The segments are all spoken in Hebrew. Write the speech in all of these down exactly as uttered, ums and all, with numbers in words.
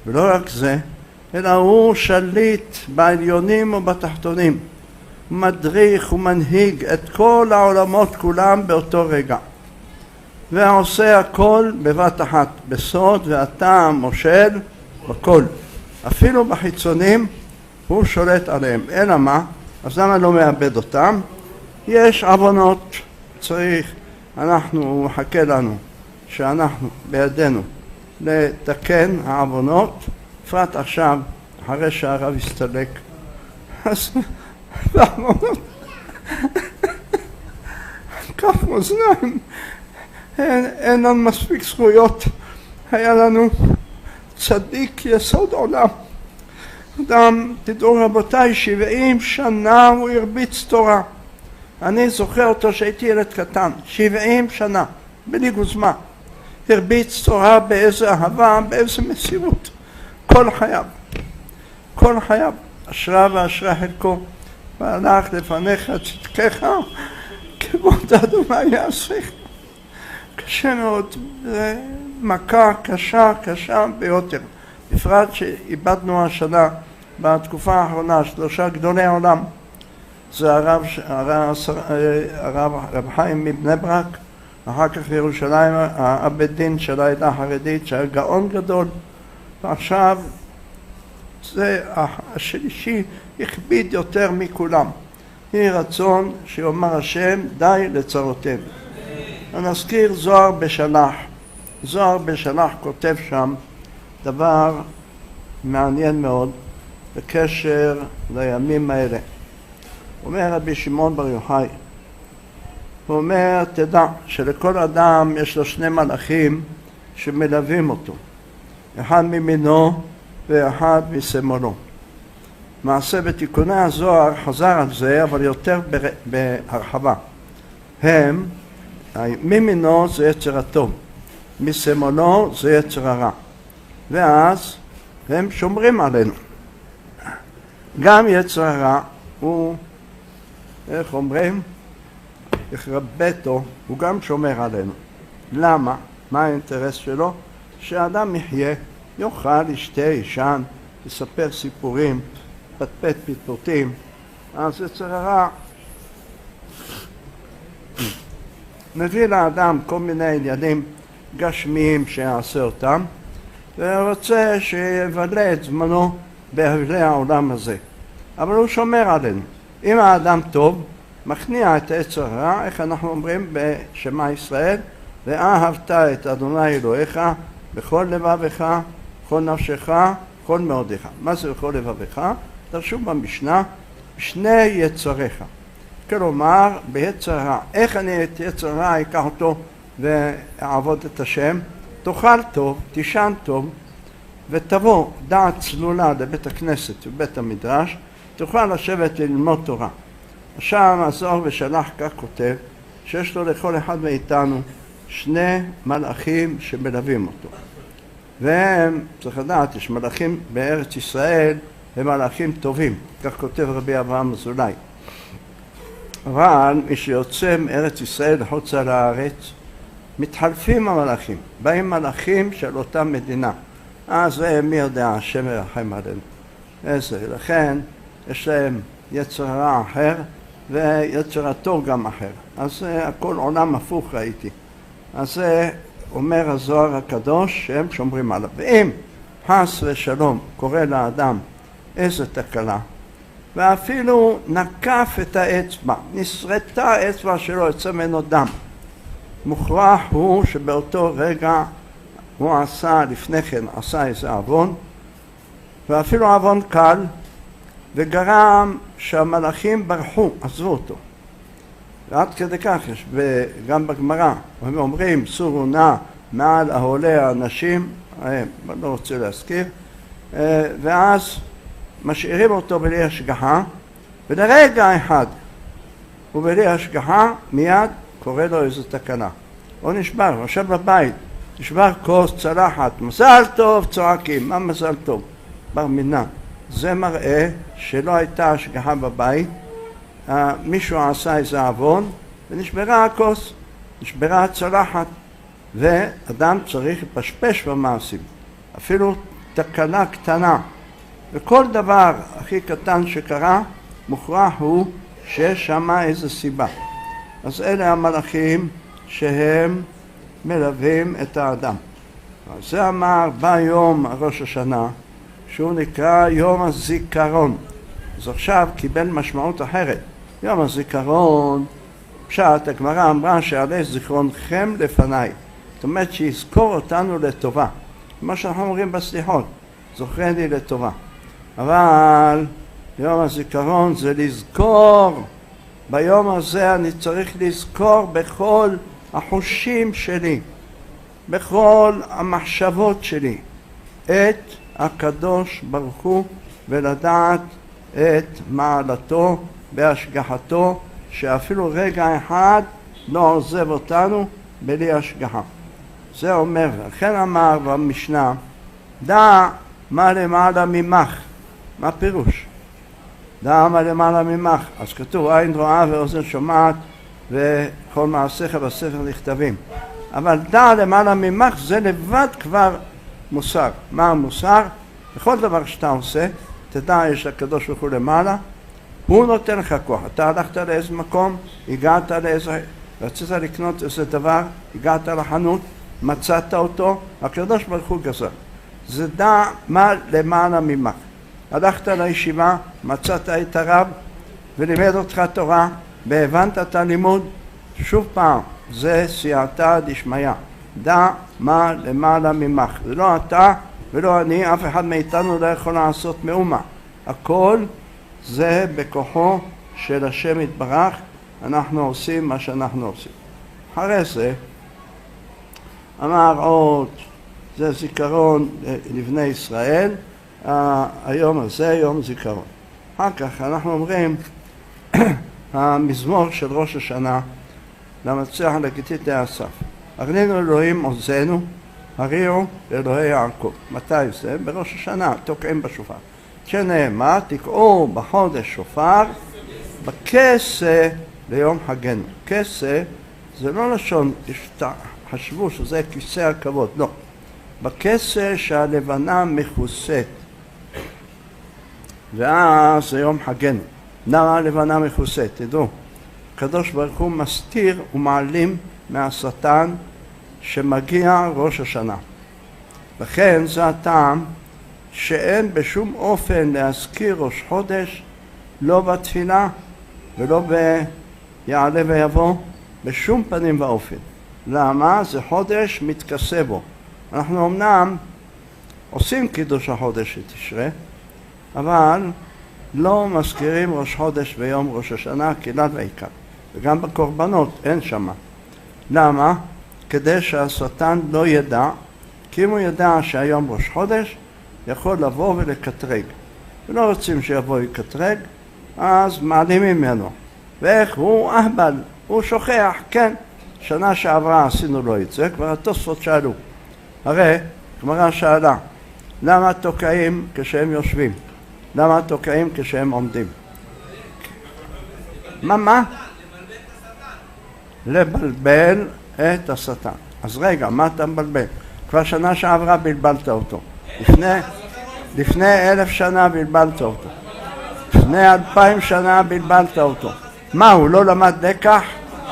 ולא רק זה, אלא הוא שליט בעליונים ובתחתונים, מדריך ומנהיג את כל העולמות כולם באותו רגע, ועושה הכל בבת אחת, בסוד ואתה מושל בכל, אפילו בחיצונים הוא שולט עליהם. אלא מה? אז למה לא מאבד אותם? יש עוונות, צריך, אנחנו, הוא מחכה לנו שאנחנו בידינו לתקן העוונות, בפרט עכשיו אחרי שהרב יסתלק, אז בעוונות כף מאזניים, אין, אין לנו מספיק זכויות. היה לנו צדיק יסוד עולם, אדם, תדעו רבותיי, שבעים שנה הוא הרביץ תורה. אני זוכר אותו שהייתי ילד קטן, שבעים שנה, בלי גוזמה, הרביץ תורה באיזה אהבה, באיזה מסירות, כל חייו, כל חייו, אשרה ואשרה חלקו, והלך לפניך צדקך, כבוד אדוני יעשך. קשה מאוד, מכה קשה, קשה ביותר, בפרט שאיבדנו השנה, בתקופה האחרונה, שלושה גדולי העולם, זה הרב, הרב, הרב, הרב חיים מבני ברק, אחר כך ירושלים, העבד דין של העדה החרדית, שהיה גאון גדול, ועכשיו זה השלישי הכביד יותר מכולם. יהי רצון שיאמר השם די לצרותינו. נזכיר זוהר בשלח. זוהר בשלח כותב שם דבר מעניין מאוד בקשר לימים האלה. אומר רבי שמעון בר יוחאי, הוא אומר, תדע שלכל אדם יש לו שני מלאכים שמלווים אותו, אחד מימינו ואחד משמאלו. מעשה בתיקוני הזוהר חזר על זה, אבל יותר בהרחבה. הם, מימינו זה יצר הטוב, משמאלו זה יצר הרע, ואז הם שומרים עלינו. גם יצר הרע הוא, איך אומרים, החרבתו, הוא גם שומר עלינו. למה? מה האינטרס שלו? שהאדם יחיה, יאכל, ישתה, ישן, יספר סיפורים, פטפט פטפוטים. אז יצר הרע מביא לאדם כל מיני עניינים גשמיים שיעשה אותם, ורוצה שיבלה את זמנו בהבלי העולם הזה. אבל הוא שומר עלינו. אם האדם טוב, מכניע את היצר הרע, איך אנחנו אומרים בשמע ישראל, ואהבת את אדוני אלוהיך בכל לבבך, בכל נפשך, בכל מאודיך. מה זה בכל לבבך? דרשו במשנה, שני יצריך. כלומר, ביצר הרע, איך אני את יצר הרע אקח אותו ואעבוד את השם? תאכל טוב, תישן טוב, ותבוא דעת צלולה לבית הכנסת ובית המדרש, תוכל לשבת וללמוד תורה. עכשיו הזוהר ושלח כך כותב, שיש לו לכל אחד מאיתנו שני מלאכים שמלווים אותו. והם, צריך לדעת, יש מלאכים בארץ ישראל, הם מלאכים טובים, כך כותב רבי אברהם אזולאי. אבל מי שיוצא מארץ ישראל לחוץ על הארץ, מתחלפים המלאכים, באים מלאכים של אותה מדינה. אז מי יודע, השם ירחם עלינו. איזה, לכן יש להם יצר רע אחר, ויצר הטוב גם אחר. אז הכל עולם הפוך ראיתי. אז זה אומר הזוהר הקדוש שהם שומרים עליו. ואם חס ושלום קורא לאדם איזה תקלה, ואפילו נקף את האצבע, נסרטה האצבע שלו, יצא ממנו דם, מוכרח הוא שבאותו רגע הוא עשה, לפני כן עשה איזה עוון, ואפילו עוון קל, וגרם שהמלאכים ברחו, עזבו אותו. ועד כדי כך יש, וגם בגמרא, הם אומרים, סורו נא מעל העולה האנשים, אני לא רוצה להזכיר, ואז משאירים אותו בלי השגחה, ולרגע אחד הוא בלי השגחה, מיד קורא לו איזו תקנה. הוא נשבר, הוא יושב בבית, נשבר כוס, צלחת, מזל טוב, צועקים, מה מזל טוב? בר מינן. זה מראה שלא הייתה השגחה בבית, מישהו עשה איזה עוון, ונשברה הכוס, נשברה הצלחת, ואדם צריך לפשפש במעשים. אפילו תקלה קטנה, וכל דבר הכי קטן שקרה מוכרח הוא שיש שם איזו סיבה. אז אלה המלאכים שהם מלווים את האדם. אז זה אמר ביום ראש השנה, שהוא נקרא יום הזיכרון. אז עכשיו קיבל משמעות אחרת. יום הזיכרון, פשט, הגמרא אמרה שעלי זיכרונכם לפניי. זאת אומרת שיזכור אותנו לטובה. כמו שאנחנו אומרים בסליחות, זוכרן לי לטובה. אבל יום הזיכרון זה לזכור. ביום הזה אני צריך לזכור בכל החושים שלי, בכל המחשבות שלי, את הקדוש ברוך הוא, ולדעת את מעלתו בהשגחתו, שאפילו רגע אחד לא עוזב אותנו בלי השגחה. זה אומר, לכן אמר במשנה, דע מה למעלה ממך. מה פירוש? דע מה למעלה ממך. אז כתוב עין רואה ואוזן שומעת וכל מעשיך בספר נכתבים. אבל דע למעלה ממך זה לבד כבר מוסר. מה המוסר? בכל דבר שאתה עושה, תדע יש לקדוש ברוך הוא למעלה, הוא נותן לך כוח. אתה הלכת לאיזה מקום, הגעת לאיזה, רצית לקנות איזה דבר, הגעת לחנות, מצאת אותו, הקדוש ברוך הוא גזר. זה דע מה למעלה ממך. הלכת לישיבה, מצאת את הרב ולימד אותך תורה והבנת את הלימוד, שוב פעם, זה סייעתא דשמיא. דע מה למעלה ממך. זה לא אתה ולא אני, אף אחד מאיתנו לא יכול לעשות מאומה. הכל זה בכוחו של השם יתברך, אנחנו עושים מה שאנחנו עושים. אחרי זה אמר עוד, זה זיכרון לבני ישראל, היום הזה יום זיכרון. אחר כך אנחנו אומרים המזמור של ראש השנה למצח לגיטית לאסף. ארנינו אלוהים עוזנו, הריעו לאלוהי יעקב. מתי זה? בראש השנה, תוקעים בשופר. שנאמר, תקעו בחודש שופר, בכסה ליום חגנו. כסה זה לא לשון, חשבו שזה כיסא הכבוד, לא. בכסה שהלבנה מכוסית. ואז זה יום חגנו. למה הלבנה מכוסית? תדעו, הקדוש ברוך הוא מסתיר ומעלים מהשטן שמגיע ראש השנה. לכן זה הטעם שאין בשום אופן להזכיר ראש חודש, לא בתפילה ולא ביעלה ויבוא, בשום פנים ואופן. למה? זה חודש מתכסה בו. אנחנו אמנם עושים קידוש החודש שתשרה, אבל לא מזכירים ראש חודש ביום ראש השנה כלל ועיקר. וגם בקורבנות אין שמה. למה? כדי שהשטן לא ידע, כי אם הוא ידע שהיום ראש חודש, יכול לבוא ולקטרג. ולא רוצים שיבוא יקטרג, אז מעלים ממנו. ואיך? הוא אהבל, הוא שוכח, כן. שנה שעברה עשינו לו את זה, כבר התוספות שאלו. הרי, גמרא שאלה, למה תוקעים כשהם יושבים? למה תוקעים כשהם עומדים? מה, מה? לבלבל את השטן. אז רגע, מה אתה מבלבל? כבר שנה שעברה בלבלת אותו. לפני, לפני אלף שנה בלבלת אותו. לפני אלפיים שנה בלבלת אותו. מה, הוא לא למד לקח?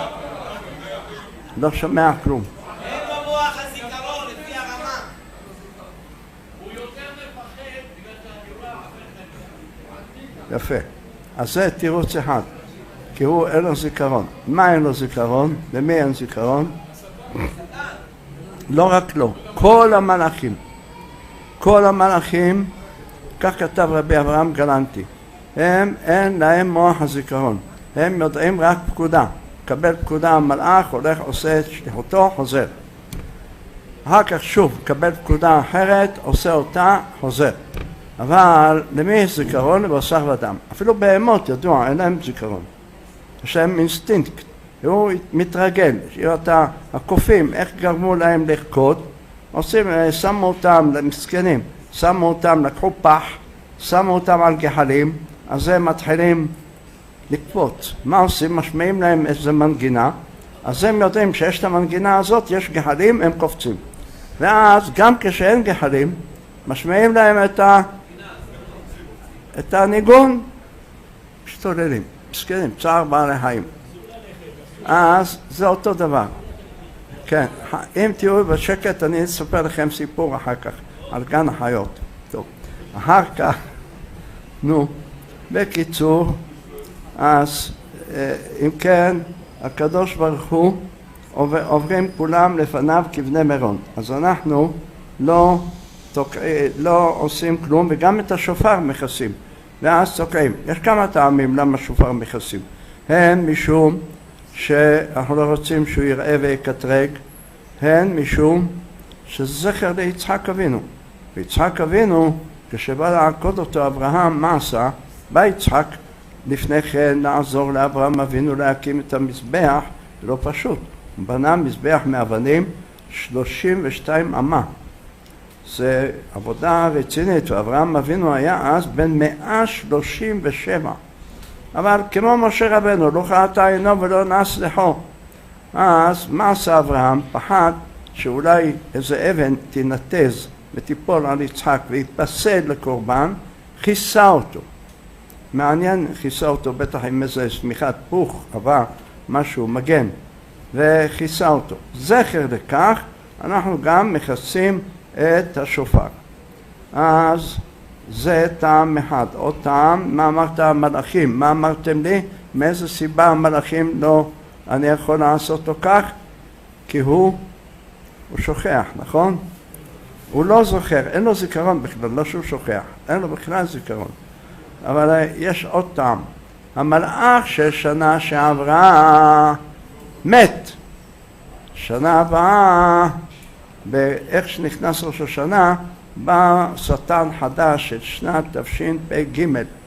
לא שומע כלום. אין במוח הזיכרון לפי הרמה. הוא יותר מפחד בגלל שהגאולה... יפה. אז זה תירוץ אחד. כי הוא אין לו זיכרון. מה אין לו זיכרון? למי אין זיכרון? לא רק לו. כל המלאכים. כל המלאכים, כך כתב רבי אברהם גלנטי, הם אין להם מוח הזיכרון. הם יודעים רק פקודה. קבל פקודה, המלאך הולך עושה את שליחותו, חוזר. אחר כך שוב, קבל פקודה אחרת, עושה אותה, חוזר. אבל למי יש זיכרון? לבשר ודם. אפילו בהמות ידוע, אין להם זיכרון. יש להם אינסטינקט. הוא מתרגל. אותה, הקופים, איך גרמו להם לחכות? עושים, שמו אותם למסכנים, שמו אותם, לקחו פח, שמו אותם על גחלים, אז הם מתחילים לקפוץ. מה עושים? משמיעים להם איזה מנגינה, אז הם יודעים שיש את המנגינה הזאת, יש גחלים, הם קופצים. ואז גם כשאין גחלים, משמיעים להם את, ה... את הניגון, משתוללים, מסכנים, צער בעלי חיים. אז זה אותו דבר. כן, אם תהיו בשקט אני אספר לכם סיפור אחר כך על גן החיות. טוב, אחר כך, נו, בקיצור, אז אם כן, הקדוש ברוך הוא עוברים כולם לפניו כבני מירון. אז אנחנו לא, תוק... לא עושים כלום, וגם את השופר מכסים, ואז תוקעים. יש כמה טעמים למה שופר מכסים. הן משום שאנחנו לא רוצים שהוא יראה ויקטרג, הן משום שזה זכר ליצחק אבינו. ויצחק אבינו, כשבא לעקוד אותו אברהם, מה עשה? בא יצחק לפני כן לעזור לאברהם אבינו להקים את המזבח, לא פשוט. הוא בנה מזבח מאבנים שלושים ושתיים אמה. זה עבודה רצינית, ואברהם אבינו היה אז בן מאה שלושים ושבע. אבל כמו משה רבנו, לא חטא עינו ולא נס לחו. אז מה עשה אברהם? פחד שאולי איזה אבן תינתז ותיפול על יצחק ויתפסד לקורבן, כיסה אותו. מעניין, כיסה אותו בטח עם איזה סמיכת פוך, עבר משהו מגן, וכיסה אותו. זכר לכך, אנחנו גם מכסים את השופר. אז זה טעם אחד. עוד טעם, מה אמרת המלאכים? מה אמרתם לי? מאיזה סיבה המלאכים לא, אני יכול לעשות אותו כך? כי הוא, הוא שוכח, נכון? הוא לא זוכר, אין לו זיכרון בכלל, לא שהוא שוכח, אין לו בכלל זיכרון. אבל יש עוד טעם. המלאך של שנה שעברה מת. שנה הבאה, באיך שנכנס ראש השנה, בא שטן חדש של שנת תשפ"ג.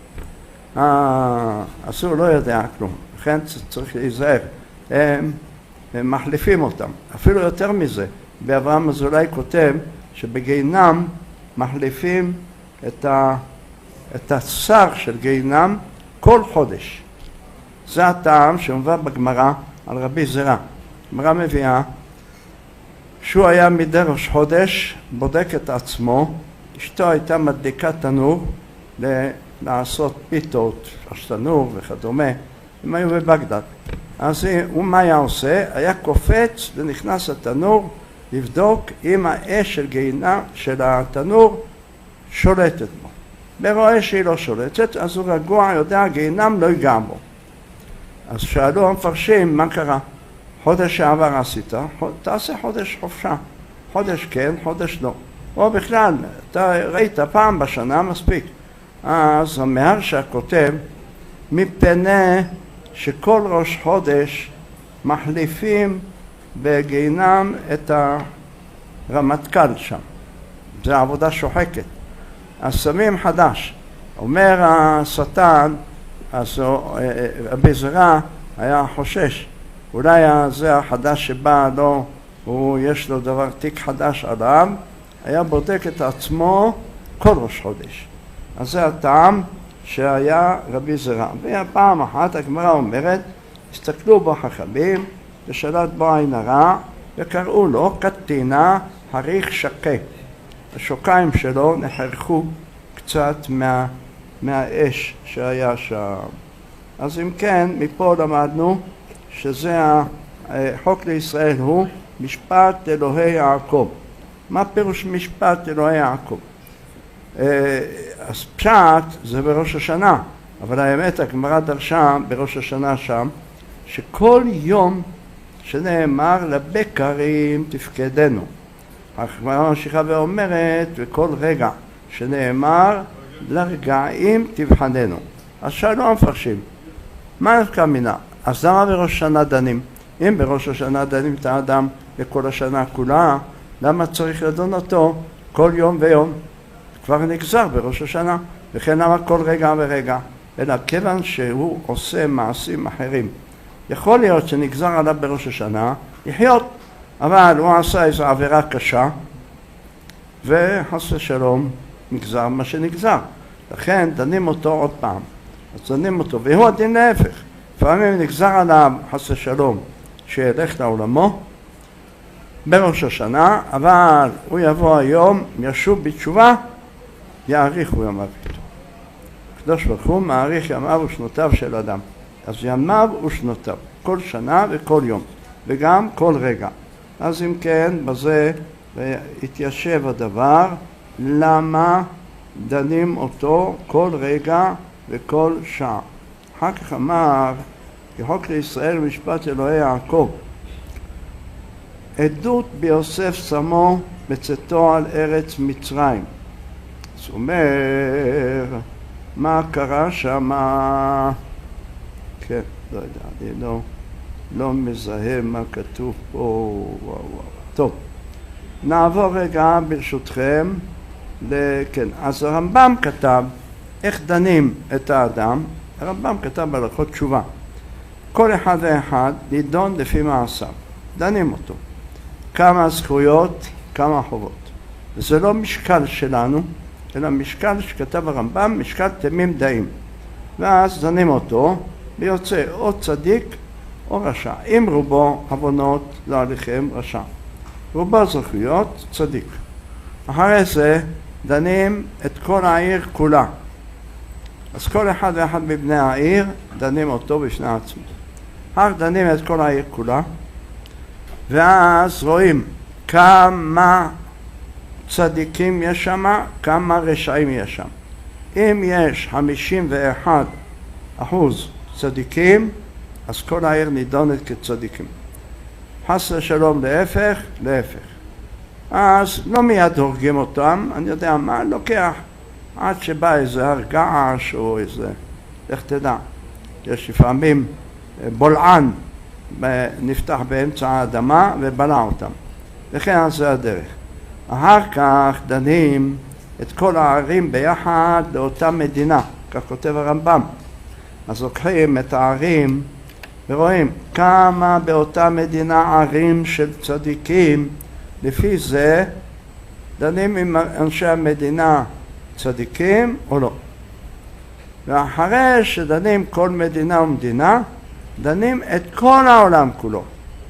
אז הוא לא יודע כלום, לכן צריך להיזהר. הם, הם מחליפים אותם. אפילו יותר מזה, באברהם אזולאי כותב שבגיהינום מחליפים את, ה, את השר של גיהינום כל חודש. זה הטעם שמובא בגמרא על רבי זרע. הגמרא מביאה שהוא היה מדי ראש חודש, בודק את עצמו, אשתו הייתה מדליקה תנור לעשות פיתות, תנור וכדומה, הם היו בבגדד. אז הוא מה היה עושה? היה קופץ ונכנס לתנור לבדוק אם האש של גיהינום של התנור שולטת בו. ורואה שהיא לא שולטת, אז הוא רגוע, יודע, גיהינום לא ייגע בו. אז שאלו המפרשים, מה קרה? חודש שעבר עשית, תעשה חודש חופשה. חודש כן, חודש לא. או בכלל, אתה ראית פעם בשנה מספיק. אז המהרש"א כותב, מפני שכל ראש חודש מחליפים בגיהינום את הרמטכ"ל שם. זו עבודה שוחקת. אז שמים חדש. אומר השטן, אז רבי זרע היה חושש. אולי זה החדש שבא לו, הוא יש לו דבר תיק חדש עליו, היה בודק את עצמו כל ראש חודש. אז זה הטעם שהיה רבי זרע. והפעם אחת הגמרא אומרת, הסתכלו בו חכמים, ושלט בו עין הרע, וקראו לו קטינה הריך שקה. השוקיים שלו נחרכו קצת מה, מהאש שהיה שם. אז אם כן, מפה למדנו שזה החוק לישראל הוא משפט אלוהי יעקב. מה פירוש משפט אלוהי יעקב? אז פשט זה בראש השנה, אבל האמת הגמרא דרשה בראש השנה שם שכל יום שנאמר לבקרים תפקדנו. הגמרא ממשיכה ואומרת וכל רגע שנאמר לרגעים תבחננו. אז שאלו המפרשים, מה נפקא מינה? אז למה בראש השנה דנים? אם בראש השנה דנים את האדם לכל השנה כולה, למה צריך לדון אותו כל יום ויום? כבר נגזר בראש השנה, וכן למה כל רגע ורגע? אלא כיוון שהוא עושה מעשים אחרים. יכול להיות שנגזר עליו בראש השנה לחיות, אבל הוא עשה איזו עבירה קשה, וחס ושלום נגזר מה שנגזר. לכן דנים אותו עוד פעם. אז דנים אותו, והוא הדין להפך. לפעמים נגזר עליו חס ושלום שילך לעולמו, בראש השנה, אבל הוא יבוא היום, ישוב בתשובה, יאריכו ימיו איתו. הקדוש ברוך הוא מאריך ימיו ושנותיו של אדם. אז ימיו ושנותיו, כל שנה וכל יום, וגם כל רגע. אז אם כן, בזה התיישב הדבר, למה דנים אותו כל רגע וכל שעה. אחר כך אמר, כחוק לישראל ומשפט אלוהי יעקב, עדות ביוסף שמו בצאתו על ארץ מצרים. אז הוא אומר, מה קרה שם? כן, לא יודע, אני לא, לא מזהה מה כתוב פה. וואו, וואו. טוב, נעבור רגע ברשותכם. כן, אז הרמב"ם כתב איך דנים את האדם. הרמב"ם כתב בהלכות תשובה. כל אחד ואחד נידון לפי מעשיו. דנים אותו. כמה זכויות, כמה חובות. וזה לא משקל שלנו, אלא משקל שכתב הרמב"ם, משקל תמים דעים. ואז דנים אותו, ויוצא או צדיק או רשע. אם רובו עוונות לא עליכם רשע. רובו זכויות, צדיק. אחרי זה דנים את כל העיר כולה. אז כל אחד ואחד מבני העיר דנים אותו בפני עצמו. אחר דנים את כל העיר כולה, ואז רואים כמה צדיקים יש שם, כמה רשעים יש שם. אם יש חמישים ואחד אחוז צדיקים, אז כל העיר נידונת כצדיקים. חס ושלום להפך, להפך. אז לא מיד הורגים אותם, אני יודע מה, לוקח עד שבא איזה הרגש או איזה, איך תדע, יש לפעמים בולען נפתח באמצע האדמה ובלע אותם. וכן אז זה הדרך. אחר כך דנים את כל הערים ביחד לאותה מדינה, כך כותב הרמב"ם. אז לוקחים את הערים ורואים כמה באותה מדינה ערים של צדיקים, לפי זה דנים עם אנשי המדינה צדיקים או לא. ואחרי שדנים כל מדינה ומדינה, דנים את כל העולם כולו.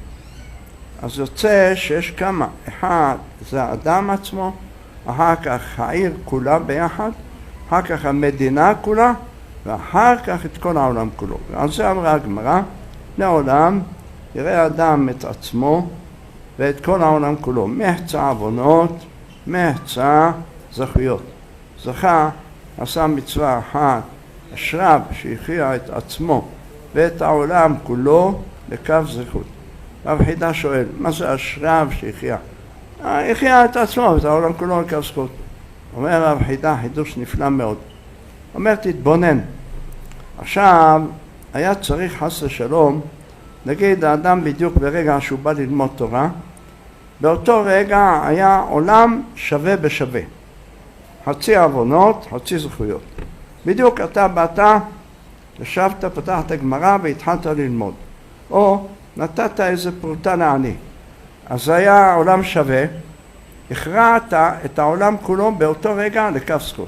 אז יוצא שיש כמה, אחד זה האדם עצמו, אחר כך העיר כולה ביחד, אחר כך המדינה כולה, ואחר כך את כל העולם כולו. ועל זה אמרה הגמרא, לעולם יראה האדם את עצמו ואת כל העולם כולו, מחצה עוונות, מחצה זכויות. זכה עשה מצווה אחת, אשריו שהכריע את עצמו ואת העולם כולו לקו זכות. רב חידה שואל, מה זה אשריו שהכריע? הכריע את עצמו ואת העולם כולו לקו זכות. אומר רב חידה, חידוש נפלא מאוד. אומר, תתבונן. עכשיו, היה צריך חס ושלום, נגיד האדם בדיוק ברגע שהוא בא ללמוד תורה, באותו רגע היה עולם שווה בשווה. חצי עוונות, חצי זכויות. בדיוק אתה באת, ישבת, פתחת גמרא והתחלת ללמוד. או נתת איזה פרוטה לעני. אז היה עולם שווה, הכרעת את העולם כולו באותו רגע לקו זכות.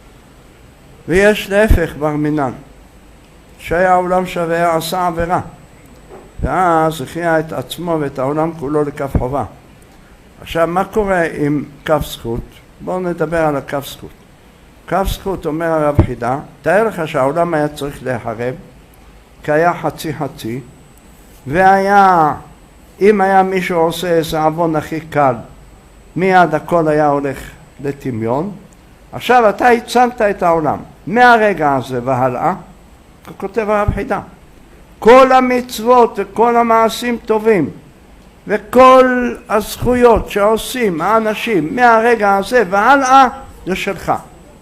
ויש להפך בר מינן, שהיה עולם שווה עשה עבירה, ואז הכריע את עצמו ואת העולם כולו לקו חובה. עכשיו מה קורה עם קו זכות? בואו נדבר על הקו זכות. קו זכות, אומר הרב חידה, תאר לך שהעולם היה צריך להיחרב, כי היה חצי חצי, והיה, אם היה מישהו עושה איזה עוון הכי קל, מיד הכל היה הולך לטמיון. עכשיו אתה הצלת את העולם, מהרגע הזה והלאה, כותב הרב חידה, כל המצוות וכל המעשים טובים, וכל הזכויות שעושים האנשים מהרגע הזה והלאה, זה שלך.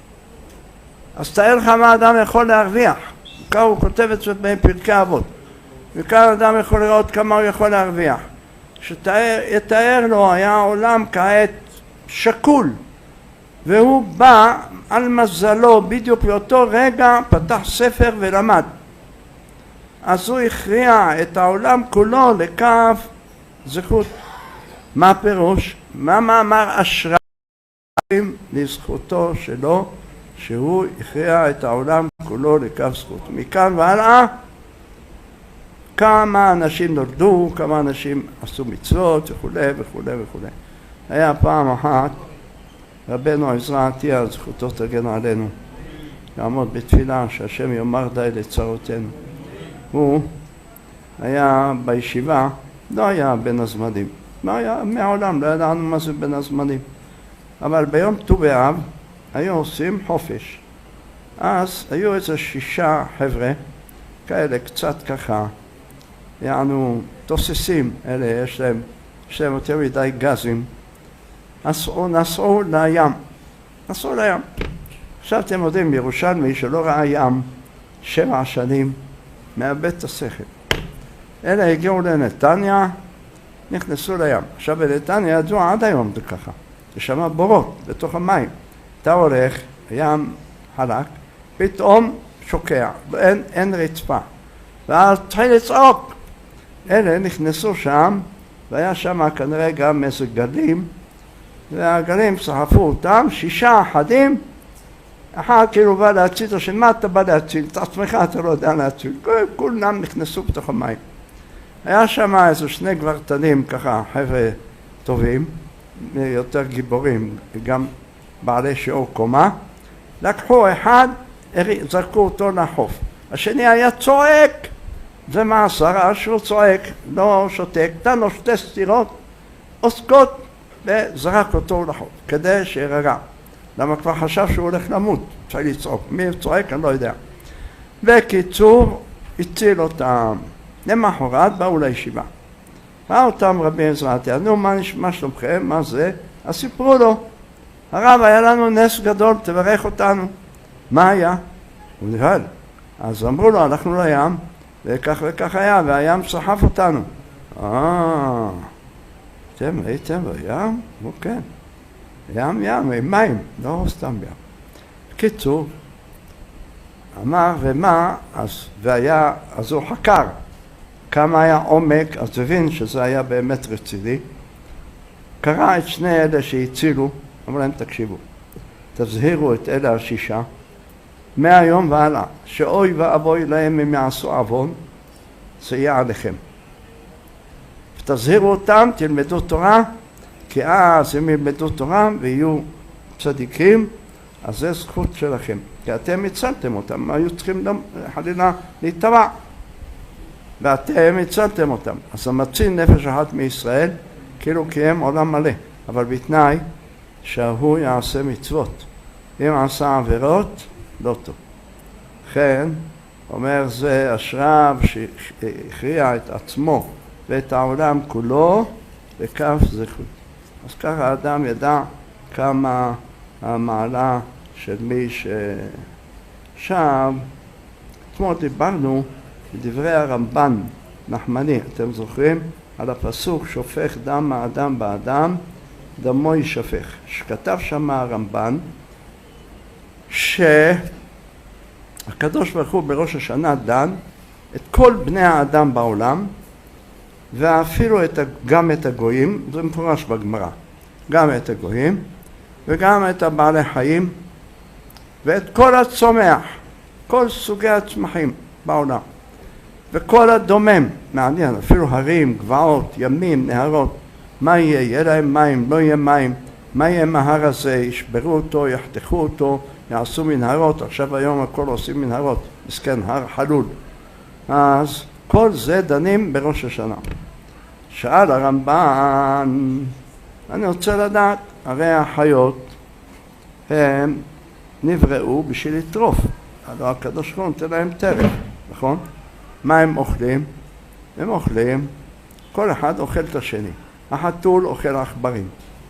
אז תאר לך מה אדם יכול להרוויח. וכך הוא כותב את זה בפרקי אבות. וכאן אדם יכול לראות כמה הוא יכול להרוויח. שיתאר לו, היה העולם כעת שקול, והוא בא על מזלו בדיוק באותו רגע, פתח ספר ולמד. אז הוא הכריע את העולם כולו לקו זכות. מה פירוש? מה מאמר אשריים לזכותו שלו, שהוא הכריע את העולם כולו לקו זכות. מכאן והלאה, כמה אנשים נולדו, כמה אנשים עשו מצוות וכו' וכו' וכו'. היה פעם אחת, רבנו עזרא עטיה, זכותו תגן עלינו, לעמוד בתפילה שהשם יאמר די לצרותינו. הוא היה בישיבה, לא היה בין הזמנים, לא היה מעולם, לא ידענו מה זה בין הזמנים. אבל ביום ט"ו באב היו עושים חופש. אז היו איזה שישה חבר'ה, כאלה קצת ככה, יענו תוססים, אלה יש להם, יש להם יותר מדי גזים, נסעו, נסעו לים, נסעו לים. עכשיו אתם יודעים, ירושלמי שלא ראה ים שבע שנים, מאבד את השכל. אלה הגיעו לנתניה, נכנסו לים. עכשיו בנתניה ידוע עד היום זה ככה, יש שם בורות בתוך המים. אתה הולך, הים חלק, פתאום שוקע, אין, אין רצפה. ואז תחיל לצעוק. אלה נכנסו שם, והיה שם כנראה גם איזה גלים, והגלים סחפו אותם, שישה אחדים, אחד כאילו בא להציל, אתה שמה אתה בא להציל, את עצמך אתה לא יודע להציל, כולם נכנסו בתוך המים. היה שם איזה שני גברתנים ככה, חבר'ה טובים, יותר גיבורים, גם בעלי שיעור קומה, לקחו אחד, זרקו אותו לחוף. השני היה צועק, זה מעשר, שהוא צועק, לא שותק, נתן לו שתי סטירות, עוסקות, וזרק אותו לחוף, כדי שירגע. למה כבר חשב שהוא הולך למות, צריך לצעוק. מי צועק? אני לא יודע. בקיצור, הציל אותם. למחרת באו לישיבה. ראה אותם רבי עזרא עטיה, נו, מה, מה שלומכם? מה זה? אז סיפרו לו, הרב, היה לנו נס גדול, תברך אותנו. מה היה? הוא נבהל. אז אמרו לו, הלכנו לים, וכך וכך היה, והים סחף אותנו. אה, אתם הייתם בים? הוא כן. ים ים, עם מים, לא סתם ים. קיצור, אמר, ומה? אז, והיה, אז הוא חקר. כמה היה עומק, אז הבין שזה היה באמת רציני. קרא את שני אלה שהצילו, אמר להם, תקשיבו, תזהירו את אלה השישה, מהיום והלאה, שאוי ואבוי להם אם יעשו עוון, זה יהיה עליכם. ותזהירו אותם, תלמדו תורה, כי אז הם ילמדו תורה ויהיו צדיקים, אז זה זכות שלכם. כי אתם הצלתם אותם, היו צריכים חלילה להתבע. ואתם הצלתם אותם. אז המציל נפש אחת מישראל, כאילו קיים עולם מלא, אבל בתנאי שהוא יעשה מצוות. אם עשה עבירות, לא טוב. לכן, אומר זה אשריו שהכריע את עצמו ואת העולם כולו בכף זכות. אז ככה האדם ידע כמה המעלה של מי ששם. אתמול דיברנו בדברי הרמב"ן נחמני, אתם זוכרים? על הפסוק שופך דם האדם באדם, דמו יישפך. שכתב שם הרמב"ן שהקדוש ברוך הוא בראש השנה דן את כל בני האדם בעולם, ואפילו את, גם את הגויים, זה מפורש בגמרא, גם את הגויים וגם את הבעלי חיים ואת כל הצומח, כל סוגי הצמחים בעולם, וכל הדומם, מעניין, אפילו הרים, גבעות, ימים, נהרות, מה יהיה? יהיה להם מים, לא יהיה מים, מה יהיה מההר הזה? ישברו אותו, יחתכו אותו, יעשו מנהרות, עכשיו היום הכל עושים מנהרות, מסכן, הר חלול. אז כל זה דנים בראש השנה. שאל הרמב"ן, אני רוצה לדעת, הרי החיות הם נבראו בשביל לטרוף, הלוא הקדוש ברוך הוא נותן להם טרף, נכון? מה הם אוכלים? הם אוכלים, כל אחד אוכל את השני. החתול אוכל עכברים,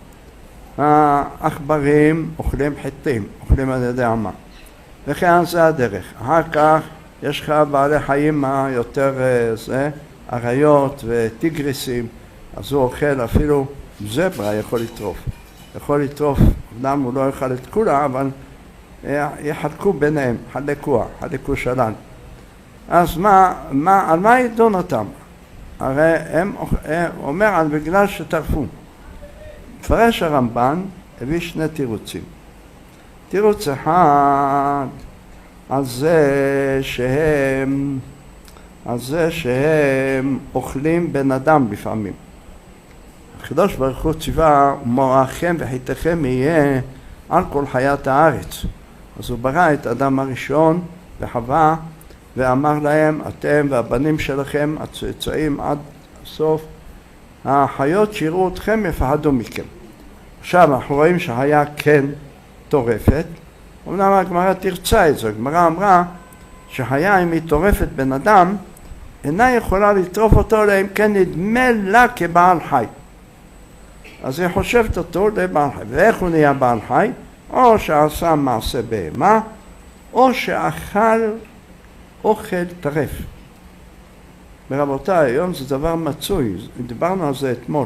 העכברים אוכלים חיטים, אוכלים על ידי עמה, וכן זה הדרך. אחר כך יש לך בעלי חיים יותר זה, אריות וטיגריסים, אז הוא אוכל אפילו זברה, יכול לטרוף. יכול לטרוף, אמנם הוא לא יאכל את כולה, אבל יחלקו ביניהם, חלקוה, חלקו שלל. אז מה, מה, על מה ידון אותם? הרי הם, הם אומר על בגלל שטרפו. מפרש הרמב"ן הביא שני תירוצים. תירוץ אחד על זה שהם על זה שהם אוכלים בן אדם לפעמים. הקדוש ברוך הוא ציווה, מוראכם וחיתכם יהיה על כל חיית הארץ. אז הוא ברא את אדם הראשון וחווה ואמר להם, אתם והבנים שלכם הצאצאים עד הסוף, החיות שיראו אתכם יפחדו מכם. עכשיו אנחנו רואים שהיה כן טורפת, אמנם הגמרא תרצה את זה, הגמרא אמרה שהיה אם היא טורפת בן אדם אינה יכולה לטרוף אותו אלא אם כן נדמה לה כבעל חי. אז היא חושבת אותו לבעל חי. ואיך הוא נהיה בעל חי? או שעשה מעשה בהמה או שאכל אוכל טרף. ורבותיי, היום זה דבר מצוי, דיברנו על זה אתמול.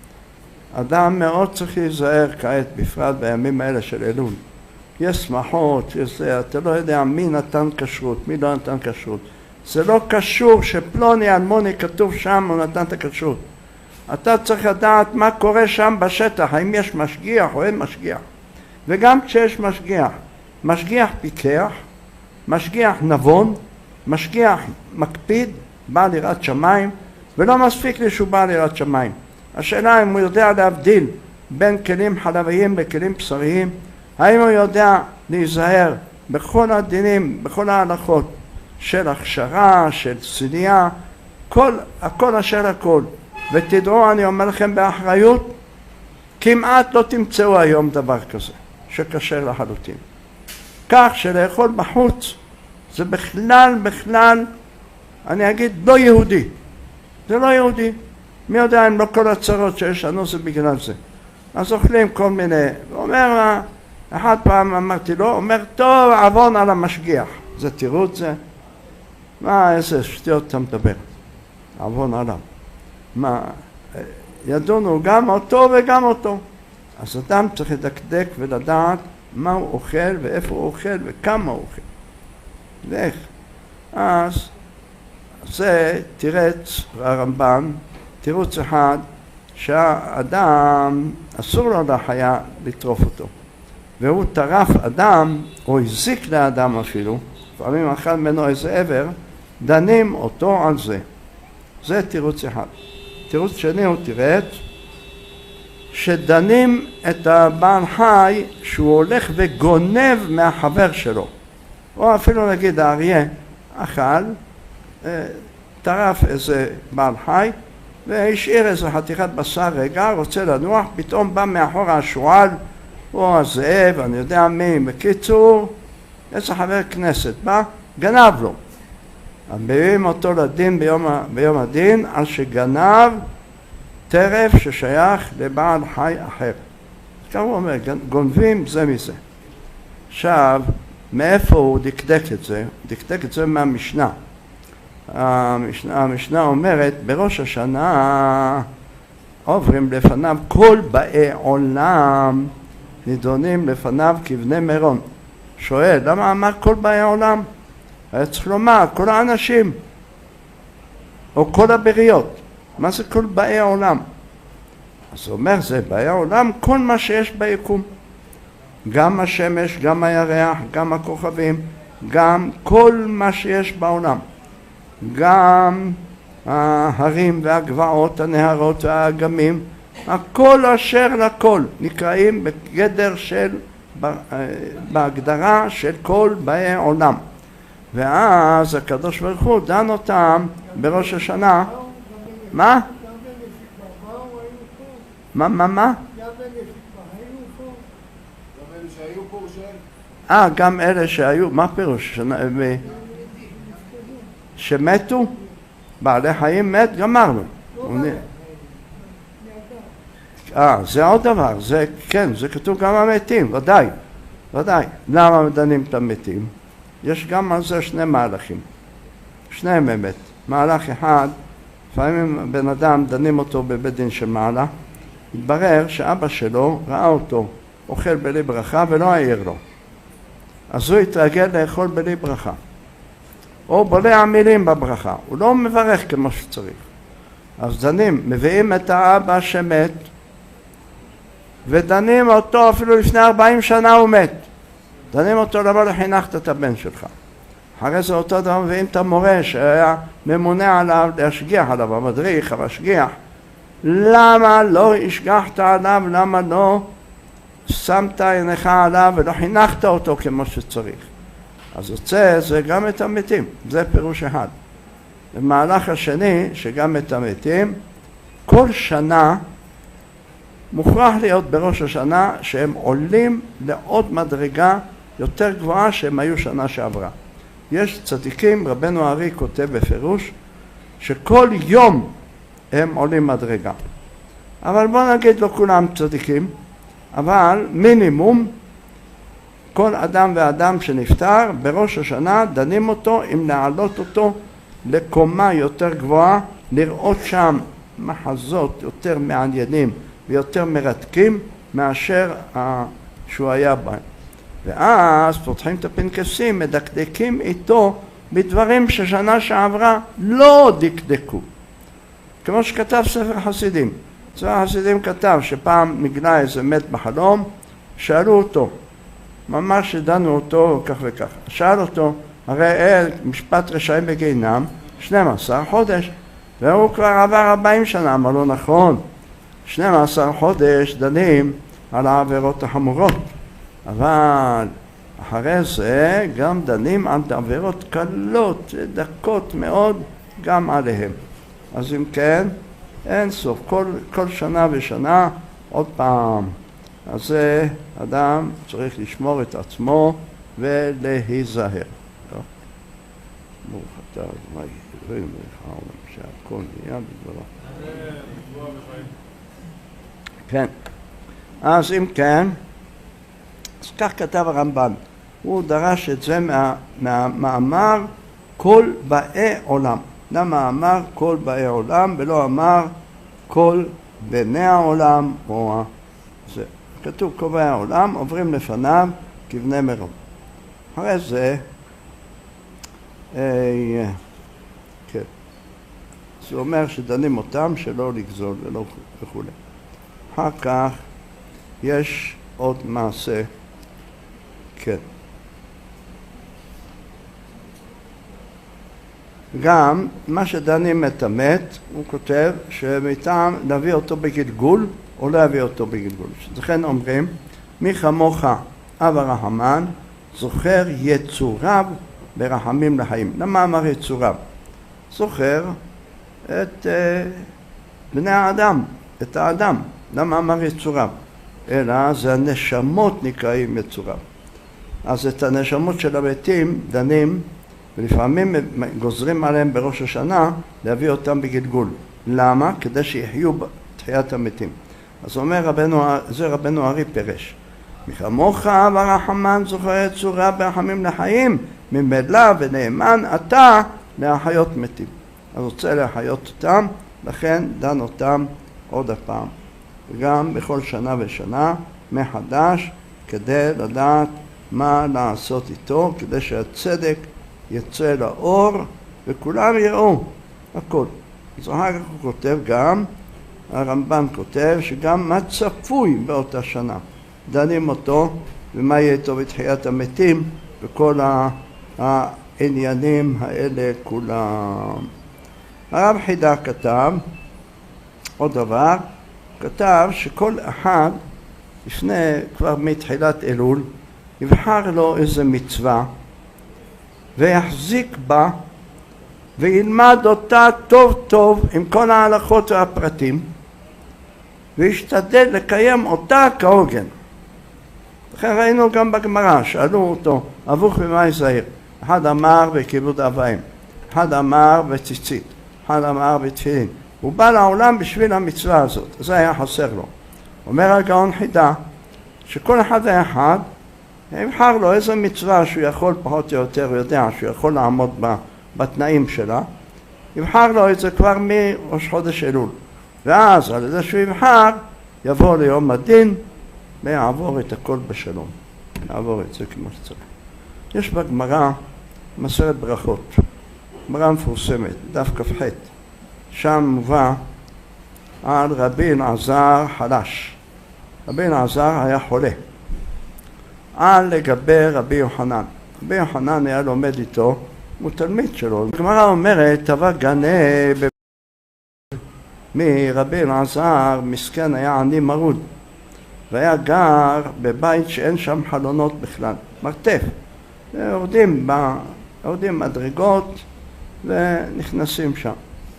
אדם מאוד צריך להיזהר כעת, בפרט בימים האלה של אלול. יש שמחות, יש זה, אתה לא יודע מי נתן כשרות, מי לא נתן כשרות. זה לא קשור שפלוני אלמוני כתוב שם הוא נתן את הכשרות. אתה צריך לדעת מה קורה שם בשטח, האם יש משגיח או אין משגיח. וגם כשיש משגיח, משגיח פיקח, משגיח נבון, משגיח מקפיד, בעל יראת שמיים, ולא מספיק לי שהוא בעל יראת שמיים. השאלה אם הוא יודע להבדיל בין כלים חלביים לכלים בשריים, האם הוא יודע להיזהר בכל הדינים, בכל ההלכות של הכשרה, של צניעה, כל, הכל אשר הכל. ותדעו, אני אומר לכם באחריות, כמעט לא תמצאו היום דבר כזה, שקשר לחלוטין. כך שלאכול בחוץ, זה בכלל, בכלל, אני אגיד, לא יהודי. זה לא יהודי. מי יודע אם לא כל הצרות שיש לנו זה בגלל זה. אז אוכלים כל מיני, הוא אומר, אחד פעם אמרתי לו, אומר, טוב, עוון על המשגיח. זה תירוץ זה? מה, איזה שטויות אתה מדבר? עוון עליו. מה, ידונו גם אותו וגם אותו. אז אדם צריך לדקדק ולדעת מה הוא אוכל ואיפה הוא אוכל וכמה הוא אוכל. ואיך? אז זה תירץ הרמב"ן, תירוץ אחד, שהאדם אסור לו לחיה לטרוף אותו. והוא טרף אדם, או הזיק לאדם אפילו, לפעמים אכל ממנו איזה עבר, דנים אותו על זה. זה תירוץ אחד. תירוץ שני הוא תירץ, שדנים את הבעל חי שהוא הולך וגונב מהחבר שלו. או אפילו נגיד האריה אכל, טרף איזה בעל חי, והשאיר איזה חתיכת בשר רגע, רוצה לנוח, פתאום בא מאחור השועל, או הזאב, אני יודע מי, בקיצור, איזה חבר כנסת בא, גנב לו. מביאים אותו לדין ביום, ביום הדין, על שגנב טרף ששייך לבעל חי אחר. כך הוא אומר, גונבים זה מזה. עכשיו, מאיפה הוא דקדק את זה? דקדק את זה מהמשנה. המשנה, המשנה אומרת, בראש השנה עוברים לפניו כל באי עולם, נידונים לפניו כבני מירון. שואל, למה אמר כל באי עולם? היה צריך לומר, כל האנשים, או כל הבריות. מה זה כל באי העולם? אז הוא אומר, זה באי העולם, כל מה שיש ביקום. גם השמש, גם הירח, גם הכוכבים, גם כל מה שיש בעולם. גם ההרים והגבעות, הנהרות והאגמים, הכל אשר לכל, נקראים בגדר של, בהגדרה של כל באי עולם. ואז הקדוש ברוך הוא דן אותם בראש השנה. מה? מה, מה, מה? אה, גם אלה שהיו, מה פירוש? שמתו? בעלי חיים מת? גמרנו. אה, זה עוד דבר, זה, כן, זה כתוב גם המתים, ודאי, ודאי. למה מדנים את המתים? יש גם על זה שני מהלכים, שניהם אמת. מהלך אחד, לפעמים בן אדם דנים אותו בבית דין של מעלה, התברר שאבא שלו ראה אותו אוכל בלי ברכה ולא העיר לו. אז הוא התרגל לאכול בלי ברכה. או בולע מילים בברכה, הוא לא מברך כמו שצריך. אז דנים, מביאים את האבא שמת, ודנים אותו אפילו לפני ארבעים שנה הוא מת. דנים אותו למה לחינכת את הבן שלך. אחרי זה אותו דבר מביאים את המורה שהיה ממונה עליו להשגיח עליו, המדריך, המשגיח. למה לא השגחת עליו? למה לא שמת עיניך עליו ולא חינכת אותו כמו שצריך? אז יוצא זה גם את המתים, זה פירוש אחד. במהלך השני, שגם את המתים, כל שנה מוכרח להיות בראש השנה שהם עולים לעוד מדרגה יותר גבוהה שהם היו שנה שעברה. יש צדיקים, רבנו הארי כותב בפירוש, שכל יום הם עולים מדרגה. אבל בוא נגיד לא כולם צדיקים, אבל מינימום כל אדם ואדם שנפטר בראש השנה דנים אותו אם להעלות אותו לקומה יותר גבוהה, לראות שם מחזות יותר מעניינים ויותר מרתקים מאשר שהוא היה בהם. ואז פותחים את הפנקסים, מדקדקים איתו בדברים ששנה שעברה לא דקדקו. כמו שכתב ספר חסידים. ספר חסידים כתב שפעם נגלה איזה מת בחלום, שאלו אותו, ממש דנו אותו כך וכך. שאל אותו, הרי אל משפט רשעים בגיהינום, שנים עשר חודש, והוא כבר עבר ארבעים שנה, אמר לו נכון, שנים עשר חודש דנים על העבירות החמורות, אבל אחרי זה גם דנים על עבירות קלות, דקות מאוד, גם עליהם. אז אם כן, אין סוף, כל, כל שנה ושנה, עוד פעם. אז זה אדם צריך לשמור את עצמו ולהיזהר. ברוך אתה אדוני אלוהינו מלך העולם שהכל נהיה בדברו. כן. אז אם כן, אז כך כתב הרמב"ן. הוא דרש את זה מה, מהמאמר כל באי עולם. למה אמר כל באי עולם ולא אמר כל בני העולם או זה. כתוב כל באי העולם עוברים לפניו כבני מרום. אחרי זה אה, כן. זה אומר שדנים אותם שלא לגזול ולא וכו'. אחר כך יש עוד מעשה. כן. גם מה שדנים את המת, הוא כותב שמטעם להביא אותו בגלגול או להביא אותו בגלגול. לכן אומרים, מי כמוך אב הרחמן זוכר יצוריו ברחמים לחיים. למה אמר יצוריו? זוכר את uh, בני האדם, את האדם. למה אמר יצוריו? אלא זה הנשמות נקראים יצוריו. אז את הנשמות של המתים דנים ולפעמים גוזרים עליהם בראש השנה להביא אותם בגלגול. למה? כדי שיחיו בתחיית המתים. אז אומר רבנו, זה רבנו הארי פירש. מכמוך ורחמן זוכר את צורה ברחמים לחיים, ממילא ונאמן אתה להחיות מתים. אז רוצה להחיות אותם, לכן דן אותם עוד הפעם. וגם בכל שנה ושנה מחדש כדי לדעת מה לעשות איתו, כדי שהצדק יצא לאור וכולם יראו הכל. אז אחר כך הוא כותב גם, הרמב"ן כותב שגם מה צפוי באותה שנה. דנים אותו ומה יהיה איתו בתחיית המתים וכל העניינים האלה כולם. הרב חידה כתב עוד דבר, כתב שכל אחד לפני כבר מתחילת אלול יבחר לו איזה מצווה ויחזיק בה וילמד אותה טוב טוב עם כל ההלכות והפרטים וישתדל לקיים אותה כהוגן. לכן ראינו גם בגמרא, שאלו אותו, אבוך במה יזהר? אחד אמר בכיבוד אב ואם, אחד אמר בציצית, אחד אמר בתפילין. הוא בא לעולם בשביל המצווה הזאת, זה היה חסר לו. אומר הגאון חידה, שכל אחד ואחד יבחר לו איזו מצווה שהוא יכול פחות או יותר, הוא יודע שהוא יכול לעמוד בתנאים שלה, יבחר לו את זה כבר מראש חודש אלול. ואז על זה שהוא יבחר, יבוא ליום הדין ויעבור את הכל בשלום. יעבור את זה כמו שצריך. יש בגמרא מסרת ברכות, גמרא מפורסמת, דף כ"ח. שם מובא על רבי אלעזר חלש. רבי אלעזר היה חולה. על לגבי רבי יוחנן. רבי יוחנן היה לומד איתו הוא תלמיד שלו. הגמרא אומרת, טבע גנה מרבי אלעזר, מסכן היה עני מרוד, והיה גר בבית שאין שם חלונות בכלל, מרתף. יורדים, יורדים מדרגות ונכנסים שם.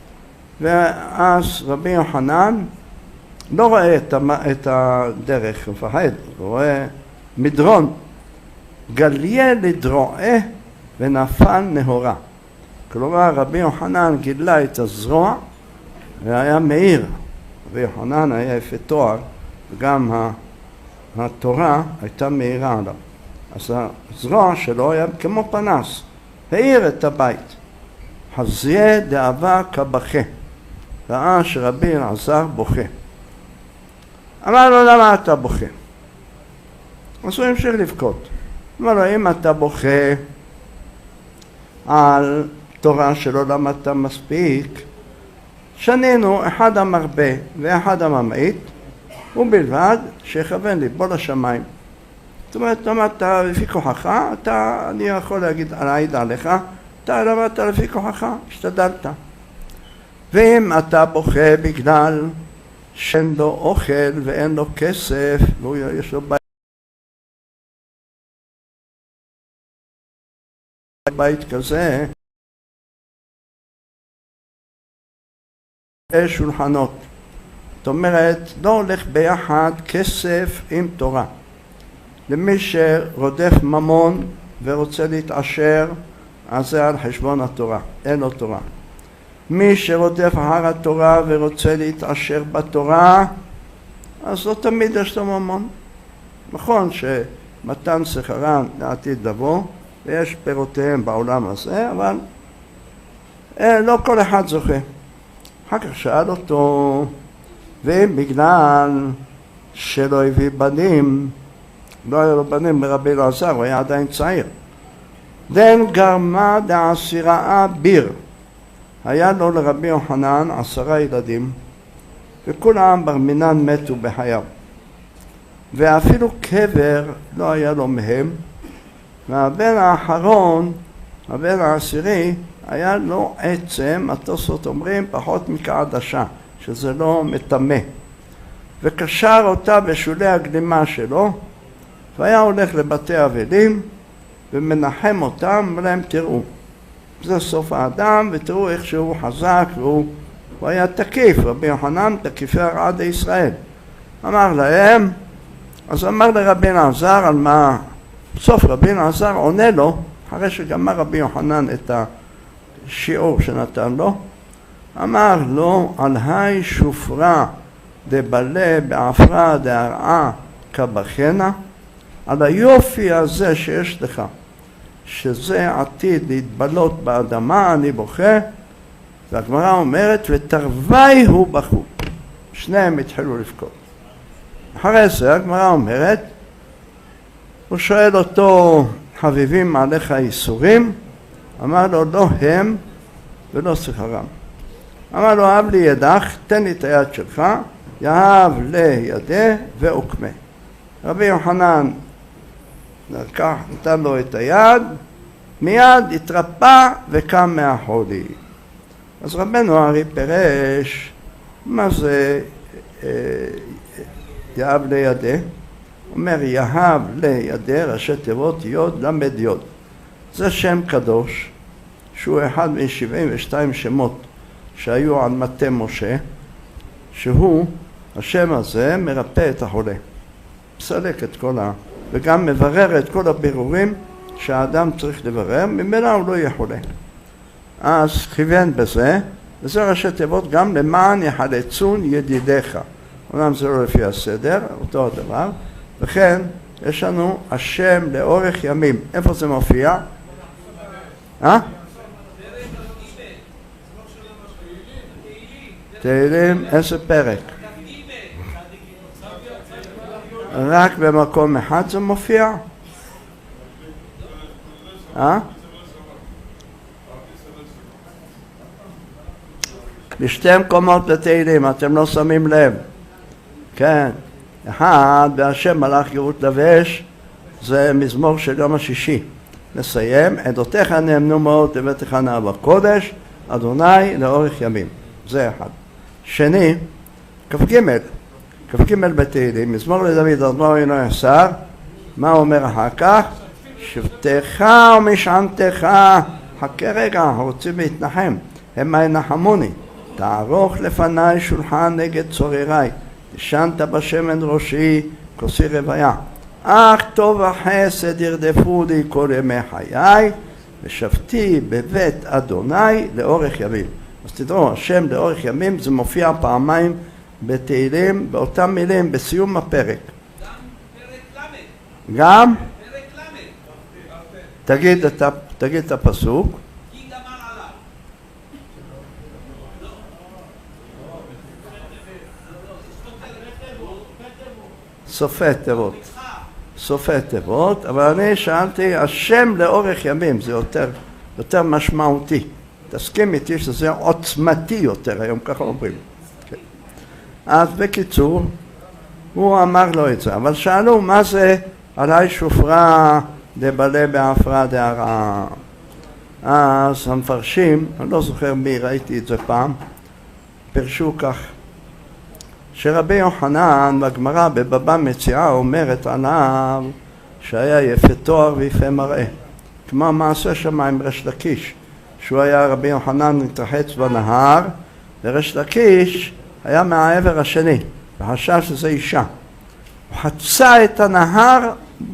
ואז רבי יוחנן לא רואה את הדרך, הוא מפחד, הוא רואה מדרון. גליה לדרועה ונפל נהורה. כלומר, רבי יוחנן גילה את הזרוע והיה מאיר. רבי יוחנן היה יפה תואר, וגם התורה הייתה מאירה עליו. אז הזרוע שלו היה כמו פנס, האיר את הבית. חזיה דאבה כבכה. ראה שרבי אלעזר בוכה. אמר לו, למה אתה בוכה? אז הוא המשיך לבכות. אמר לו, אם אתה בוכה על תורה שלא למדת מספיק, שנינו אחד המרבה ואחד הממעיט, ובלבד שיכוון ליבו לשמיים. זאת אומרת, למדת לפי כוחך, אתה, אני יכול להגיד, להעיד עליך, אתה למדת לפי כוחך, השתדלת. ואם אתה בוכה בגלל שאין לו אוכל ואין לו כסף, ויש לו בית, בית כזה, יש שולחנות. זאת אומרת, לא הולך ביחד כסף עם תורה. למי שרודף ממון ורוצה להתעשר, אז זה על חשבון התורה, אין לו תורה. מי שרודף אחר התורה ורוצה להתעשר בתורה, אז לא תמיד יש לו ממון. נכון שמתן שכרם לעתיד לבוא, ויש פירותיהם בעולם הזה, אבל לא כל אחד זוכה. אחר כך שאל אותו, ואם בגלל שלא הביא בנים, לא היה לו בנים מרבי אלעזר, הוא היה עדיין צעיר. דן גרמה דעשירה ביר. היה לו לרבי יוחנן עשרה ילדים, וכולם בר מינן מתו בחייו. ואפילו קבר לא היה לו מהם, והבן האחרון, הבן העשירי, היה לו עצם, התוספות אומרים, פחות מכעדשה, שזה לא מטמא. וקשר אותה בשולי הגלימה שלו, והיה הולך לבתי אבלים, ומנחם אותם, ולהם תראו. זה סוף האדם, ותראו איך שהוא חזק, והוא הוא היה תקיף, רבי יוחנן תקיפי עד ישראל. אמר להם, אז אמר לרבי אלעזר על מה, בסוף רבי אלעזר עונה לו, אחרי שגמר רבי יוחנן את השיעור שנתן לו, אמר לו, על היי שופרה דבלה בעפרה דהרעה כבחנה, על היופי הזה שיש לך, שזה עתיד להתבלות באדמה, אני בוכה, והגמרא אומרת, ותרווי הוא בכו. שניהם התחילו לבכות. אחרי זה הגמרא אומרת, הוא שואל אותו, חביבים עליך איסורים? אמר לו, לא הם ולא שכרם. אמר לו, אהב לי ידך, תן לי את היד שלך, יהב לידי ועוקמה. רבי יוחנן לקח, נתן לו את היד, מיד התרפא וקם מהחולי. אז רבנו הרי פירש, מה זה אה, יהב לידי? אומר יהב לידי, ראשי תיבות יוד למד יוד. זה שם קדוש, שהוא אחד מ-שבעים ושתיים שמות שהיו על מטה משה, שהוא, השם הזה מרפא את החולה. מסלק את כל ה... וגם מברר את כל הבירורים שהאדם צריך לברר, ממילא הוא לא יהיה חולה. אז כיוון בזה, וזה ראשי תיבות גם למען יחלצון ידידיך. אומנם זה לא לפי הסדר, אותו הדבר. וכן, יש לנו השם לאורך ימים. איפה זה מופיע? אה? תהילים, איזה פרק? רק במקום אחד זה מופיע? אה? בשתי מקומות לתהילים, אתם לא שמים לב. כן. אחד, בהשם מלאך גאות לבש, זה מזמור של יום השישי. נסיים, עדותיך נאמנו מאוד, הבאתך נאה בקודש, אדוני לאורך ימים. זה אחד. שני, כ"ג, כ"ג בתהילים, מזמור לדוד, אדמו"ר אינו יחסר, מה אומר אחר כך? שבתך ומשענתך, חכה רגע, רוצים להתנחם, המה ינחמוני, תערוך לפניי שולחן נגד צורריי, תשנת בשמן ראשי, כוסי רוויה, אך טוב החסד ירדפו לי כל ימי חיי, ושבתי בבית אדוני לאורך ימים. אז תדעו, השם לאורך ימים זה מופיע פעמיים בתהילים, באותם מילים, בסיום הפרק. גם פרק למד. גם? פרק למד. תגיד את, תגיד את הפסוק. כי גמר עליו. סופי תיבות. סופי תיבות, אבל אני שאלתי, השם לאורך ימים זה יותר, יותר משמעותי. תסכים איתי שזה עוצמתי יותר, היום ככה אומרים. כן. אז בקיצור, הוא אמר לו את זה, אבל שאלו מה זה עלי שופרה דבלה בהפרעה דהרעה. אז המפרשים, אני לא זוכר מי, ראיתי את זה פעם, פרשו כך, שרבי יוחנן בגמרא בבבא מציעא אומרת עליו שהיה יפה תואר ויפה מראה, כמו מעשה שם עם ריש לקיש, שהוא היה רבי יוחנן מתרחץ בנהר, וריש לקיש היה מהעבר השני, וחשב שזה אישה. הוא חצה את הנהר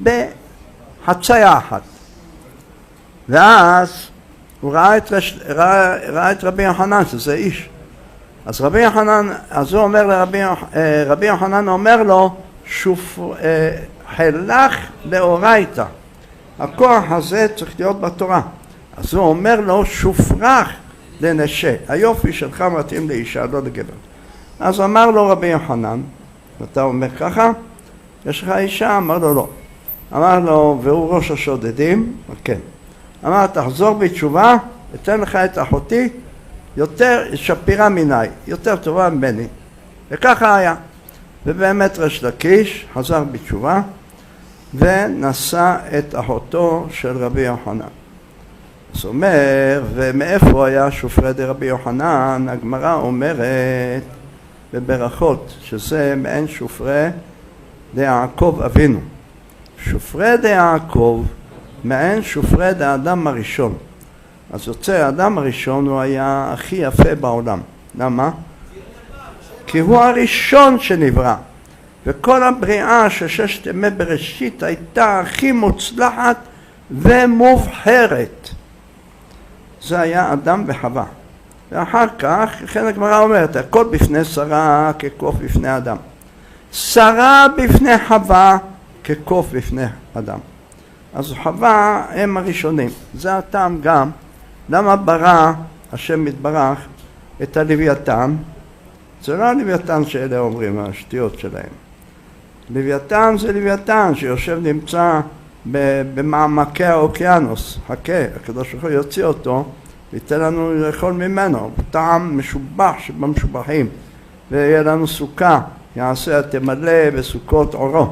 בחציה אחת, ואז הוא ראה את, רש... ראה... ראה את רבי יוחנן שזה איש. אז רבי יוחנן, אז הוא אומר לרבי רבי יוחנן אומר לו, שוף, חלך לאורייתא, הכוח הזה צריך להיות בתורה. אז הוא אומר לו, שופרך לנשה, היופי שלך מתאים לאישה, לא לגבר. אז אמר לו רבי יוחנן, אתה אומר ככה, יש לך אישה? אמר לו לא. אמר לו, והוא ראש השודדים? כן. אמר, תחזור בתשובה, אתן לך את אחותי, יותר שפירה מיני, יותר טובה ממני. וככה היה. ובאמת ריש לקיש חזר בתשובה, ונשא את אחותו של רבי יוחנן. זאת אומרת, ומאיפה היה שופרי דרבי יוחנן? הגמרא אומרת בברכות, שזה מעין שופרי ליעקב אבינו. שופרי ליעקב מעין שופרי לאדם הראשון. אז יוצא, האדם הראשון הוא היה הכי יפה בעולם. למה? כי הוא הראשון שנברא. וכל הבריאה של ששת ימי בראשית הייתה הכי מוצלחת ומובחרת. זה היה אדם וחווה. ואחר כך, לכן הגמרא אומרת, הכל בפני שרה כקוף בפני אדם. שרה בפני חווה כקוף בפני אדם. אז חווה הם הראשונים. זה הטעם גם. למה ברא השם מתברך את הלוויתן? זה לא הלוויתן שאלה אומרים, השטויות שלהם. לוויתן זה לוויתן שיושב נמצא במעמקי האוקיינוס. חכה, הקדוש ברוך הוא יוציא אותו ויתן לנו לאכול ממנו. טעם משובח שבמשובחים. ויהיה לנו סוכה, יעשה תמלא בסוכות עורו.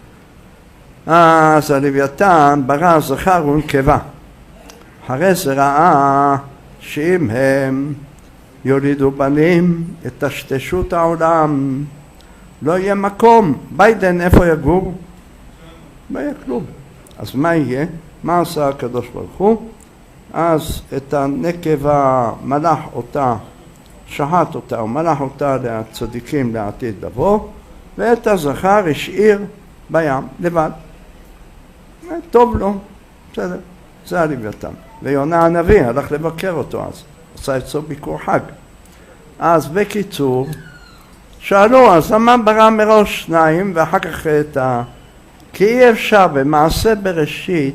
אז הלוויתן ברא זכר ונקבה. אחרי זה ראה שאם הם יולידו בנים, יטשטשו את העולם, לא יהיה מקום. ביידן איפה יגור? לא יהיה כלום. אז מה יהיה? מה עשה הקדוש ברוך הוא? אז את הנקבה מלך אותה, שחט אותה ומלך אותה לצדיקים לעתיד לבוא, ואת הזכר השאיר בים לבד. טוב לו, בסדר, זה הלוויתן. ויונה הנביא הלך לבקר אותו אז, עשה אצלו ביקור חג. אז בקיצור, שאלו, אז למה ברא מראש שניים ואחר כך את ה... כי אי אפשר במעשה בראשית,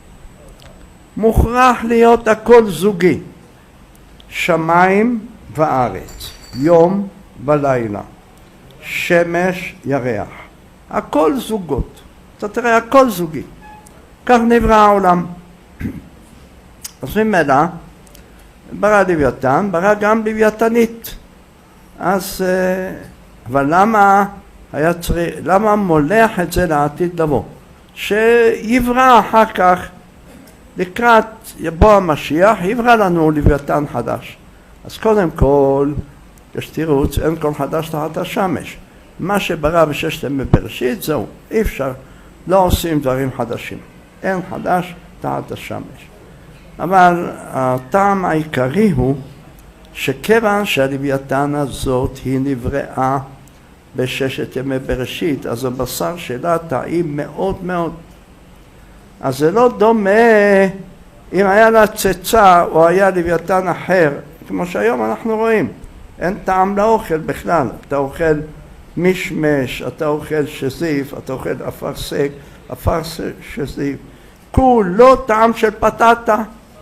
מוכרח להיות הכל זוגי, שמיים וארץ, יום ולילה, שמש ירח, הכל זוגות. אתה תראה, הכל זוגי. כך נברא העולם. אז ממילא, ברא לוויתן, ברא גם לוויתנית. אז, אבל למה היה צריך, למה מולח את זה לעתיד לבוא? שיברא אחר כך לקראת יבוא המשיח יברא לנו לוויתן חדש. אז קודם כל, יש תירוץ, אין כל חדש תחת השמש. מה שברא בששת ימי בראשית, זהו, אי אפשר, לא עושים דברים חדשים. אין חדש תחת השמש. אבל הטעם העיקרי הוא שכיוון שהלוויתן הזאת היא נבראה בששת ימי בראשית, אז הבשר שלה טעים מאוד מאוד. אז זה לא דומה אם היה לה צצה או היה לוויתן אחר, כמו שהיום אנחנו רואים. אין טעם לאוכל בכלל, אתה אוכל משמש, אתה אוכל שזיף, אתה אוכל אפר סק, אפר שזיף, כולו טעם של פטטה.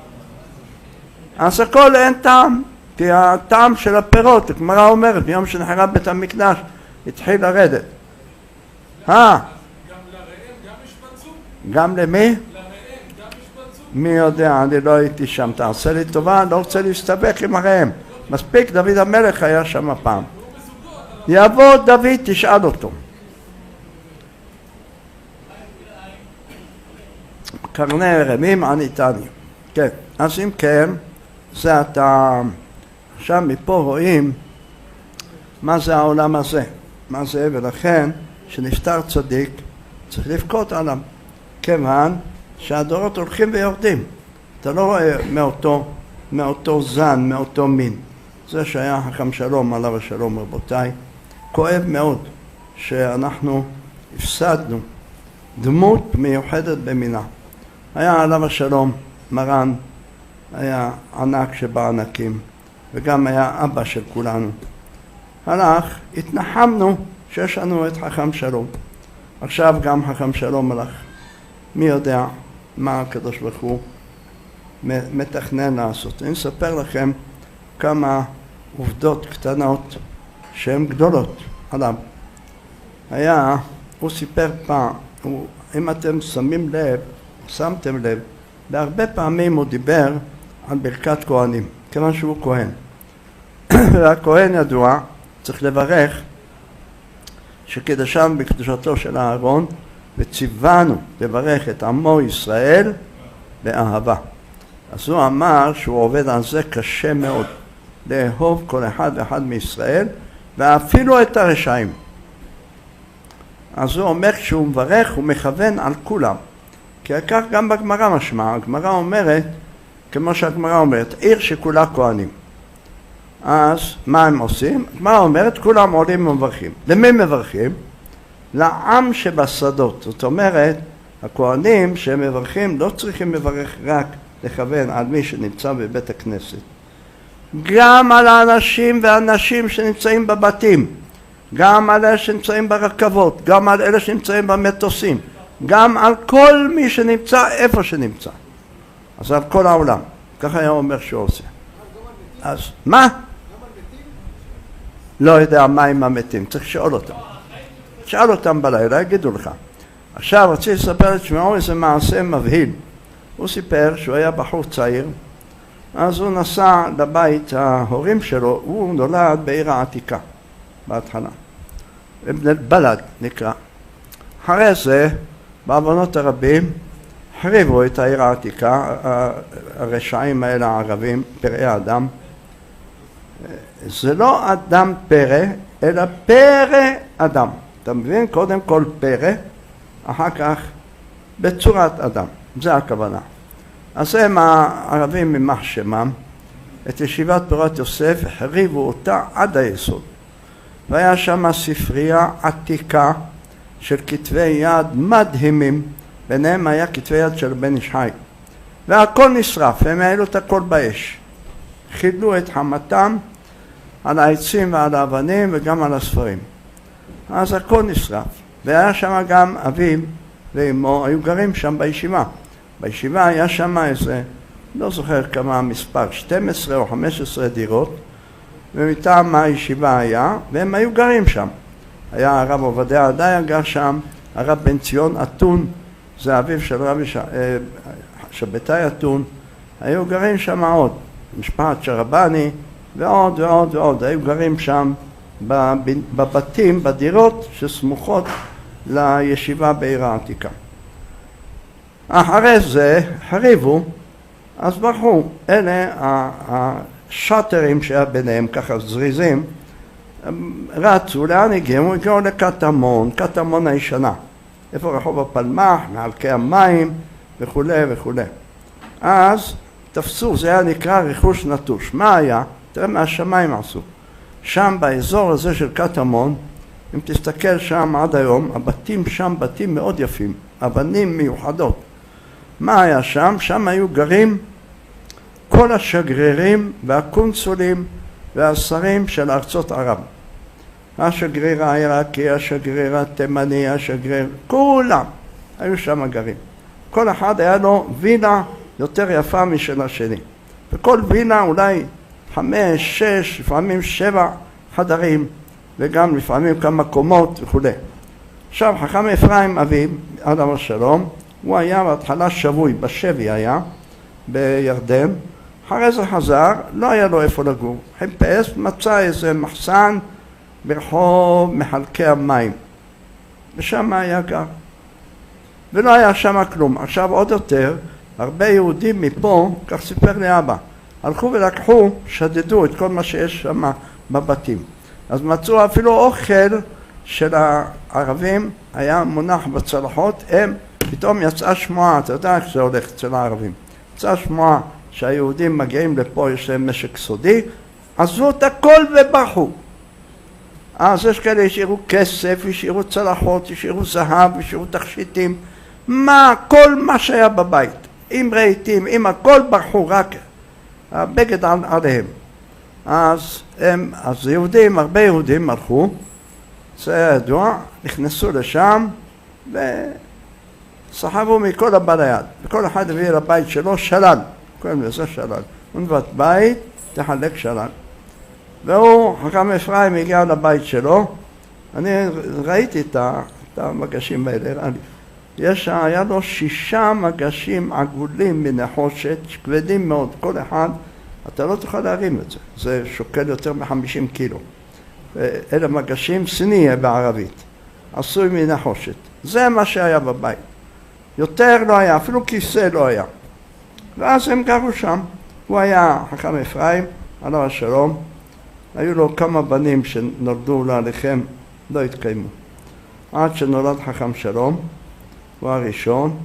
אז הכל אין טעם, כי הטעם של הפירות, הגמרא אומרת, ביום שנחרב בית המקדש, התחיל לרדת. אה? גם לראם גם השבצו? גם למי? לראם גם השבצו? מי יודע, אני לא הייתי שם, תעשה לי טובה, אני לא רוצה להסתבך עם הראם. מספיק, דוד המלך היה שם הפעם. יבוא דוד, תשאל אותו. קרני רמים עניתני. כן, אז אם כן, זה אתה, עכשיו מפה רואים מה זה העולם הזה, מה זה, ולכן שנפטר צדיק צריך לבכות עליו, כיוון שהדורות הולכים ויורדים. אתה לא רואה מאותו, מאותו זן, מאותו מין. זה שהיה חכם שלום, עליו השלום רבותיי, כואב מאוד שאנחנו הפסדנו דמות מיוחדת במינה. היה עליו השלום מרן, היה ענק שבענקים, וגם היה אבא של כולנו. הלך, התנחמנו שיש לנו את חכם שלום. עכשיו גם חכם שלום הלך. מי יודע מה הקדוש ברוך הוא מתכנן לעשות. אני אספר לכם כמה עובדות קטנות שהן גדולות עליו. היה, הוא סיפר פעם, הוא, אם אתם שמים לב, שמתם לב, בהרבה פעמים הוא דיבר על ברכת כהנים, כיוון שהוא כהן. והכהן ידוע, צריך לברך שקדשם בקדושתו של הארון, וציוונו לברך את עמו ישראל באהבה. אז הוא אמר שהוא עובד על זה קשה מאוד, לאהוב כל אחד ואחד מישראל, ואפילו את הרשעים. אז הוא אומר שהוא מברך, הוא מכוון על כולם. כי כך גם בגמרא משמע, הגמרא אומרת, כמו שהגמרא אומרת, עיר שכולה כהנים. אז מה הם עושים? הגמרא אומרת, כולם עולים ומברכים. למי מברכים? לעם שבשדות. זאת אומרת, הכהנים שהם מברכים לא צריכים לברך רק לכוון על מי שנמצא בבית הכנסת. גם על האנשים והנשים שנמצאים בבתים, גם על אלה שנמצאים ברכבות, גם על אלה שנמצאים במטוסים, גם על כל מי שנמצא איפה שנמצא. אז על כל העולם. ככה היה אומר שהוא עושה. אז מה? לא יודע מה עם המתים, צריך לשאול אותם. שאל אותם בלילה, יגידו לך. עכשיו רציתי לספר לשמעו איזה מעשה מבהיל. הוא סיפר שהוא היה בחור צעיר, אז הוא נסע לבית ההורים שלו, הוא נולד בעיר העתיקה בהתחלה. אבן אל-בלד נקרא. אחרי זה, בעוונות הרבים, החריבו את העיר העתיקה, הרשעים האלה הערבים, פרעי אדם. זה לא אדם פרא, אלא פרא אדם. אתה מבין? קודם כל פרא, אחר כך בצורת אדם. זה הכוונה. אז הם הערבים ממח שמם, את ישיבת תורת יוסף, החריבו אותה עד היסוד. והיה שם ספרייה עתיקה של כתבי יד מדהימים, ביניהם היה כתבי יד של בן איש חי. והכל נשרף, הם העלו את הכל באש. חידלו את חמתם על העצים ועל האבנים וגם על הספרים. אז הכל נשרף. והיה שם גם אביו ואמו, היו גרים שם בישיבה. בישיבה היה שם איזה, לא זוכר כמה מספר, שתים עשרה או חמש עשרה דירות, ומטעם הישיבה היה, והם היו גרים שם. היה הרב עובדיה עדיה גר שם, הרב בן ציון אתון, זה אביו של רבי ש... שבתאי אתון, היו גרים שם עוד, משפחת שרבני, ועוד ועוד ועוד, היו גרים שם בבתים, בדירות שסמוכות לישיבה בעיר העתיקה. אחרי זה חריבו, אז ברחו. אלה השאטרים שהיה ביניהם, ככה זריזים, רצו, לאן הגיעו? הגיעו לקטמון, קטמון הישנה. איפה רחוב הפלמח, מעלקי המים וכו' וכו'. אז תפסו, זה היה נקרא רכוש נטוש. מה היה? תראה מה השמיים עשו. שם באזור הזה של קטמון, אם תסתכל שם עד היום, הבתים שם בתים מאוד יפים, אבנים מיוחדות. מה היה שם? שם היו גרים כל השגרירים והקונסולים והשרים של ארצות ערב. השגריר העיראקי, השגריר התימני, השגריר, כולם היו שם גרים. כל אחד היה לו וילה יותר יפה משל השני. וכל וילה אולי חמש, שש, לפעמים שבע חדרים, וגם לפעמים כמה קומות וכו'. עכשיו חכם אפרים אביו, עליו השלום, הוא היה בהתחלה שבוי, בשבי היה, בירדן. אחרי זה חזר, לא היה לו איפה לגור. חיפש, מצא איזה מחסן ברחוב מחלקי המים. ושם היה גר. ולא היה שם כלום. עכשיו עוד יותר, הרבה יהודים מפה, כך סיפר לי אבא, הלכו ולקחו, שדדו את כל מה שיש שם בבתים. אז מצאו אפילו אוכל של הערבים, היה מונח בצלחות, הם פתאום יצאה שמועה, אתה יודע איך זה הולך אצל הערבים, יצאה שמועה שהיהודים מגיעים לפה, יש להם משק סודי, עזבו את הכל וברחו. אז יש כאלה השאירו כסף, השאירו צלחות, השאירו זהב, השאירו תכשיטים, מה, כל מה שהיה בבית, עם רהיטים, עם הכל ברחו, רק הבגד על, עליהם. אז הם, אז יהודים, הרבה יהודים הלכו, זה היה ידוע, נכנסו לשם וסחבו מכל הבא ליד, וכל אחד הביא לבית שלו שלל, קוראים לזה שלל, ונבט בית, תחלק שלל. והוא, חכם אפרים, הגיע לבית שלו, אני ראיתי את המגשים האלה, יש, היה לו שישה מגשים עגולים מנחושת, כבדים מאוד, כל אחד, אתה לא תוכל להרים את זה, זה שוקל יותר מחמישים קילו. אלה מגשים סיניה בערבית, עשוי מנחושת. זה מה שהיה בבית. יותר לא היה, אפילו כיסא לא היה. ואז הם גרו שם. הוא היה חכם אפרים, עליו השלום. היו לו כמה בנים שנולדו להליכם, לא התקיימו. עד שנולד חכם שלום, הוא הראשון.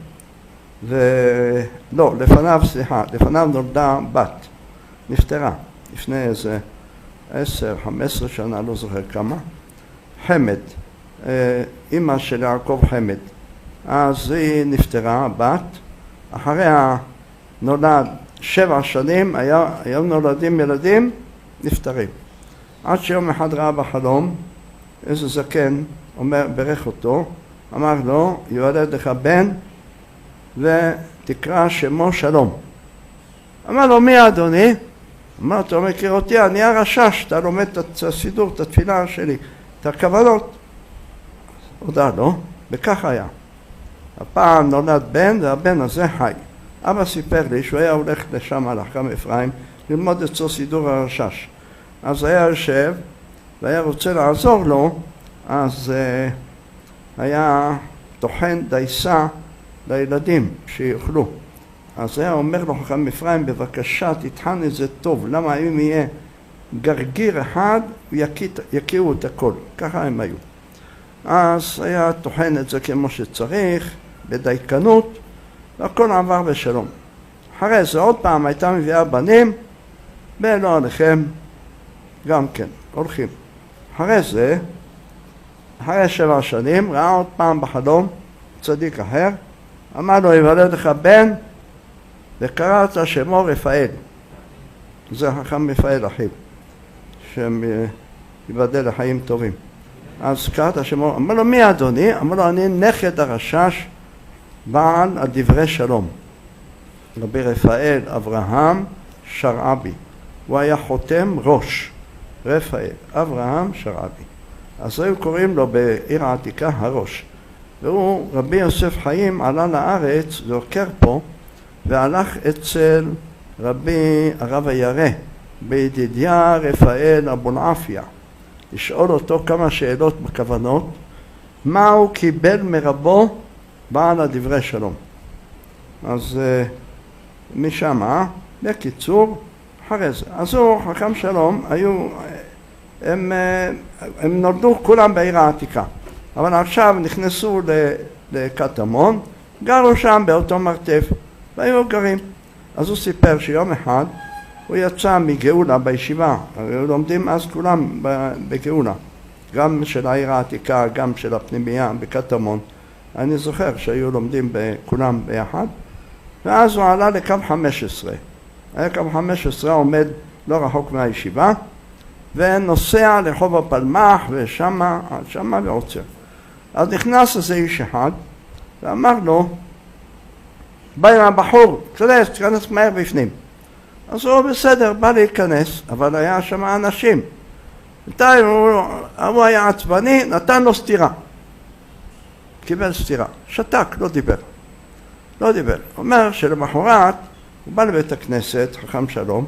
ולא, לפניו, סליחה, לפניו נולדה בת. נפטרה, לפני איזה עשר, חמש עשרה שנה, לא זוכר כמה. חמד, אמא של יעקב חמד. אז היא נפטרה, בת. אחריה נולד שבע שנים, היה, היו נולדים ילדים, נפטרים. עד שיום אחד ראה בחלום, איזה זקן, אומר, ברך אותו, אמר לו, יולד לך בן ותקרא שמו שלום. אמר לו, מי אדוני? אמר, אתה לא מכיר אותי, אני הרשש, אתה לומד את הסידור, את התפילה שלי, את הכוונות. הודע לו, וכך היה. הפעם נולד בן, והבן הזה חי. אבא סיפר לי שהוא היה הולך לשם על חכם אפרים, ללמוד אצלו סידור הרשש. אז היה יושב, והיה רוצה לעזור לו, אז uh, היה טוחן דייסה לילדים שיאכלו. אז היה אומר לו חכם אפרים, בבקשה תטחן את זה טוב, למה אם יהיה גרגיר אחד, יקיעו את הכל, ככה הם היו. אז היה טוחן את זה כמו שצריך, בדייקנות, והכל עבר בשלום. אחרי זה עוד פעם הייתה מביאה בנים, ולא עליכם, גם כן, הולכים. אחרי זה, אחרי שבע שנים, ראה עוד פעם בחלום, צדיק אחר, אמר לו, יוולד לך בן, וקרא את שמו רפאל. זה חכם רפאל אחיו, שיבדל לחיים טובים. אז קרא את שמו, אמר לו, מי אדוני? אמר לו, אני נכד הרשש, בעל הדברי שלום. רבי רפאל אברהם שרעבי. הוא היה חותם ראש. רפאל אברהם שרעבי. אז היו קוראים לו בעיר העתיקה הראש. והוא, רבי יוסף חיים, עלה לארץ, זוכר פה, והלך אצל רבי הרב הירא, בידידיה רפאל אבולעפיה, לשאול אותו כמה שאלות בכוונות, מה הוא קיבל מרבו בעל הדברי שלום. אז משם, בקיצור, אחרי זה. אז הוא, חכם שלום, היו, הם, הם נולדו כולם בעיר העתיקה, אבל עכשיו נכנסו לקטמון, גרו שם באותו מרתף, והיו גרים. אז הוא סיפר שיום אחד הוא יצא מגאולה בישיבה, היו לומדים אז כולם בגאולה, גם של העיר העתיקה, גם של הפנימייה בקטמון. אני זוכר שהיו לומדים כולם ביחד, ואז הוא עלה לקו חמש עשרה. היה קו חמש עשרה עומד לא רחוק מהישיבה, ונוסע לחוב הפלמח ושמה, שמה ועוצר. אז נכנס איזה איש אחד, ואמר לו, בא עם הבחור, תכנס, תכנס מהר בפנים. אז הוא בסדר, בא להיכנס, אבל היה שם אנשים. בינתיים הוא, הוא היה עצבני, נתן לו סתירה. קיבל סתירה, שתק, לא דיבר. לא דיבר. אומר שלמחרת הוא בא לבית הכנסת, חכם שלום,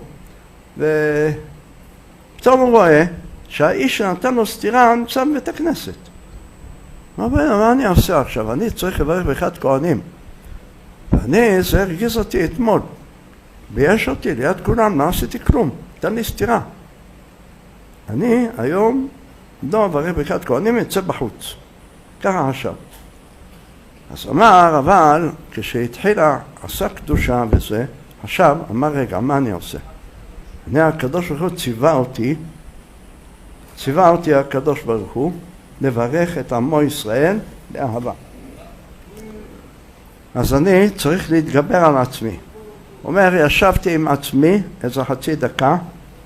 ופתאום הוא רואה שהאיש שנתן לו סתירה נמצא בבית הכנסת. מה, מה אני עושה עכשיו? אני צריך לברך ברכת כהנים. ואני, זה הרגיז אותי אתמול. ויש אותי ליד כולם, לא עשיתי כלום. תן לי סתירה. אני היום לא אברך ברכת כהנים, יצא בחוץ. ככה עכשיו. אז אמר, אבל כשהתחילה, עשה קדושה וזה, עכשיו אמר, רגע, מה אני עושה? אני, הקדוש ברוך הוא ציווה אותי, ציווה אותי הקדוש ברוך הוא, לברך את עמו ישראל באהבה. אז אני צריך להתגבר על עצמי. אומר, ישבתי עם עצמי איזו חצי דקה,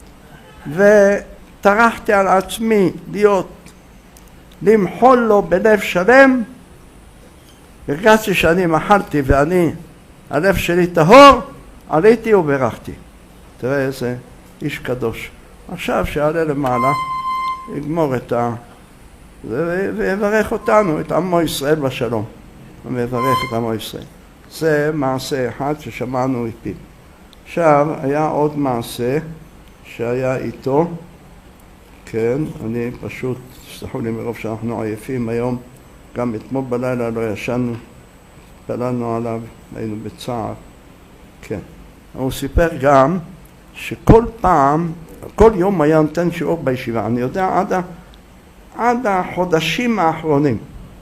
וטרחתי על עצמי להיות, למחול לו בלב שלם, הרגשתי שאני מחלתי ואני, הלב שלי טהור, עליתי וברכתי. תראה איזה איש קדוש. עכשיו שיעלה למעלה, יגמור את ה... ויברך אותנו, את עמו ישראל בשלום. ויברך את עמו ישראל. זה מעשה אחד ששמענו מפיו. עכשיו היה עוד מעשה שהיה איתו. כן, אני פשוט, סלחו לי מרוב שאנחנו עייפים היום, גם אתמול בלילה לא ישנו, התפללנו עליו, היינו בצער. כן. הוא סיפר גם שכל פעם, כל יום היה נותן שיעור בישיבה. אני יודע עד, עד החודשים האחרונים.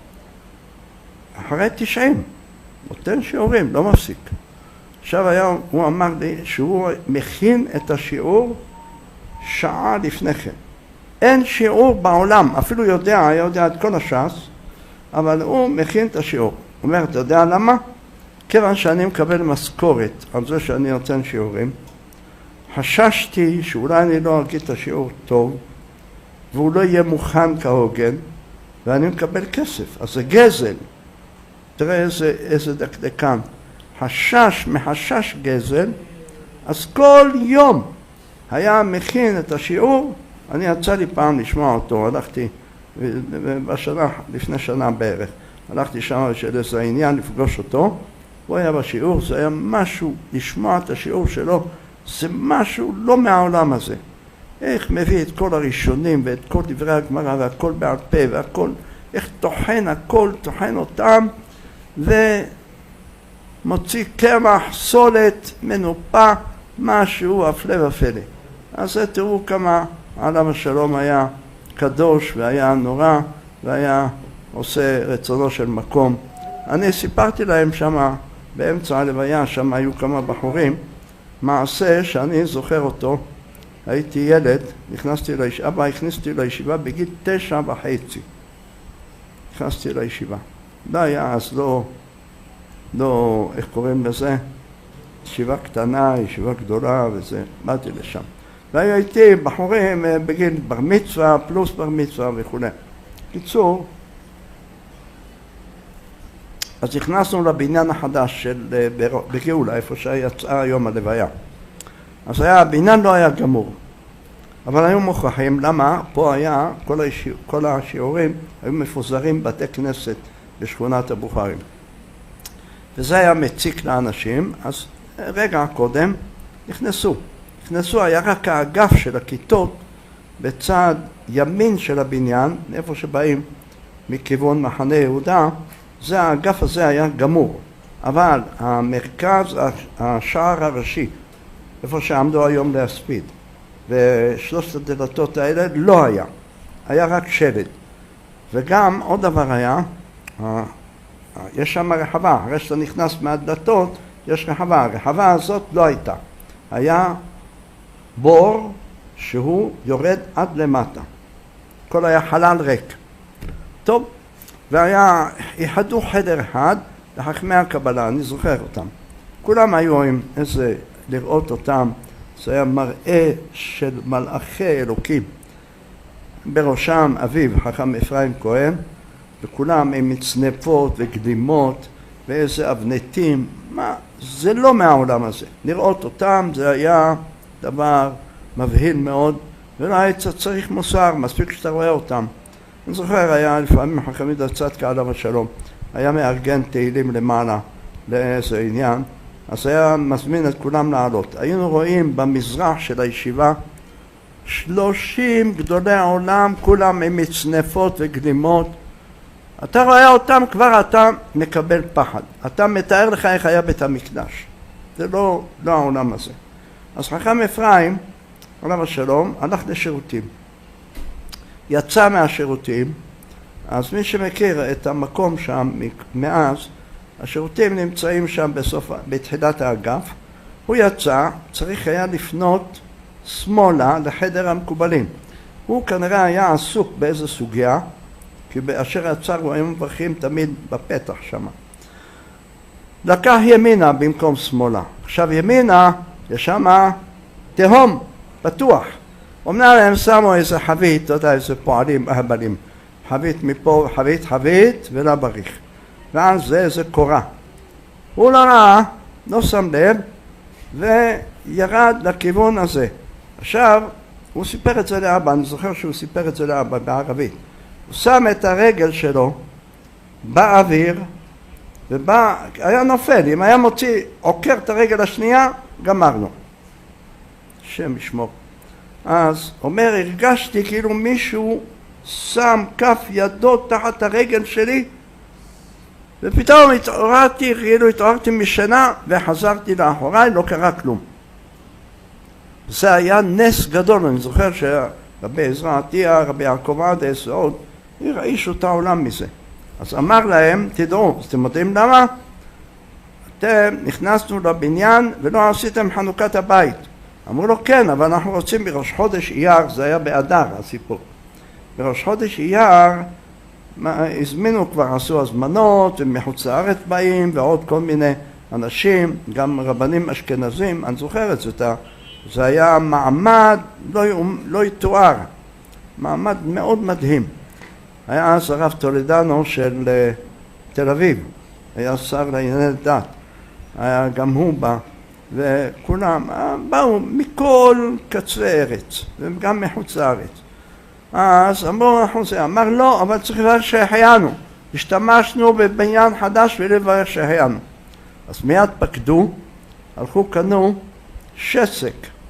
אחרי תשעים, נותן שיעורים, לא מפסיק. עכשיו היום הוא אמר לי שהוא מכין את השיעור שעה לפני כן. אין שיעור בעולם, אפילו יודע, היה יודע את כל הש"ס, אבל הוא מכין את השיעור. הוא אומר, אתה יודע למה? כיוון שאני מקבל משכורת על זה שאני נותן שיעורים, חששתי שאולי אני לא אגיד את השיעור טוב, והוא לא יהיה מוכן כהוגן, ואני מקבל כסף. אז זה גזל. תראה איזה, איזה דקדקן. חשש מחשש גזל, אז כל יום היה מכין את השיעור. אני יצא לי פעם לשמוע אותו, הלכתי בשנה, לפני שנה בערך, הלכתי שם של איזה עניין לפגוש אותו, הוא היה בשיעור, זה היה משהו, לשמוע את השיעור שלו, זה משהו לא מהעולם הזה. איך מביא את כל הראשונים ואת כל דברי הגמרא והכל בעל פה והכל, איך תוכן הכל, תוכן אותם, ומוציא קמח, סולת, מנופה, משהו הפלא ופלא. אז זה תראו כמה עליו השלום היה קדוש והיה נורא והיה עושה רצונו של מקום. אני סיפרתי להם שמה, באמצע הלוויה, שם היו כמה בחורים, מעשה שאני זוכר אותו. הייתי ילד, נכנסתי לישיבה, אבא הכניסתי לישיבה בגיל תשע וחצי. נכנסתי לישיבה. לא היה אז לא, לא, איך קוראים לזה? ישיבה קטנה, ישיבה גדולה וזה, באתי לשם. והייתי בחורים בגיל בר מצווה, פלוס בר מצווה וכו'. קיצור, אז נכנסנו לבניין החדש של בגאולה, איפה שיצאה היום הלוויה. אז היה, הבניין לא היה גמור, אבל היו מוכרחים. למה? פה היה, כל, השיעור, כל השיעורים היו מפוזרים בתי כנסת בשכונת הבוכרים. וזה היה מציק לאנשים, אז רגע קודם נכנסו. נכנסו, היה רק האגף של הכיתות בצד ימין של הבניין, איפה שבאים מכיוון מחנה יהודה, זה האגף הזה היה גמור. אבל המרכז, השער הראשי, איפה שעמדו היום להספיד, ושלושת הדלתות האלה לא היה, היה רק שלד. וגם עוד דבר היה, יש שם רחבה, הרי שאתה נכנס מהדלתות, יש רחבה, הרחבה הזאת לא הייתה. היה בור שהוא יורד עד למטה. כל היה חלל ריק. טוב, והיה, יחדו חדר אחד לחכמי הקבלה, אני זוכר אותם. כולם היו עם איזה, לראות אותם, זה היה מראה של מלאכי אלוקים. בראשם אביו, חכם אפרים כהן, וכולם עם מצנפות וגלימות ואיזה אבנטים. מה? זה לא מהעולם הזה. לראות אותם זה היה דבר מבהיל מאוד, ולא היית צריך מוסר, מספיק שאתה רואה אותם. אני זוכר, היה לפעמים חכם יהודה צדקה עליו השלום, היה מארגן תהילים למעלה לאיזה עניין, אז היה מזמין את כולם לעלות. היינו רואים במזרח של הישיבה שלושים גדולי העולם, כולם עם מצנפות וגלימות. אתה רואה אותם, כבר אתה מקבל פחד. אתה מתאר לך איך היה בית המקדש. זה לא, לא העולם הזה. אז חכם אפרים, עליו השלום, הלך לשירותים. יצא מהשירותים, אז מי שמכיר את המקום שם מאז, השירותים נמצאים שם בסוף, בתחילת האגף. הוא יצא, צריך היה לפנות שמאלה לחדר המקובלים. הוא כנראה היה עסוק באיזו סוגיה, כי באשר יצאו היו מברכים תמיד בפתח שם. לקח ימינה במקום שמאלה. עכשיו ימינה, יש שם תהום, פתוח. אמנם הם שמו איזה חבית, אתה יודע, איזה פועלים, אהבלים. חבית מפה, חבית, חבית, ולא בריך. ואז זה איזה קורה. הוא לא ראה, לא שם לב, וירד לכיוון הזה. עכשיו, הוא סיפר את זה לאבא, אני זוכר שהוא סיפר את זה לאבא בערבית. הוא שם את הרגל שלו באוויר, ובא, היה נופל, אם היה מוציא, עוקר את הרגל השנייה, גמרנו. השם ישמור. אז אומר, הרגשתי כאילו מישהו שם כף ידו תחת הרגל שלי, ופתאום התעוררתי, כאילו התעוררתי משנה, וחזרתי לאחוריי, לא קרה כלום. זה היה נס גדול, אני זוכר שרבי עזרא עטיה, רבי יעקב עדס ועוד, הרעישו את העולם מזה. אז אמר להם, תדעו, אז אתם יודעים למה? אתם נכנסנו לבניין ולא עשיתם חנוכת הבית. אמרו לו, כן, אבל אנחנו רוצים בראש חודש אייר, זה היה באדר הסיפור. בראש חודש אייר, הזמינו כבר, עשו הזמנות, ומחוץ לארץ באים, ועוד כל מיני אנשים, גם רבנים אשכנזים, אני זוכר את זה, זה היה מעמד לא, לא יתואר, מעמד מאוד מדהים. היה אז הרב טולדנו של תל אביב, היה שר לענייני דת, היה גם הוא בא, וכולם באו מכל קצרי ארץ, וגם מחוץ לארץ. אז אמרו, אנחנו זה, אמר לא, אבל צריך לברך שהחיינו, השתמשנו בבניין חדש ולברך שהחיינו. אז מיד פקדו, הלכו קנו שסק,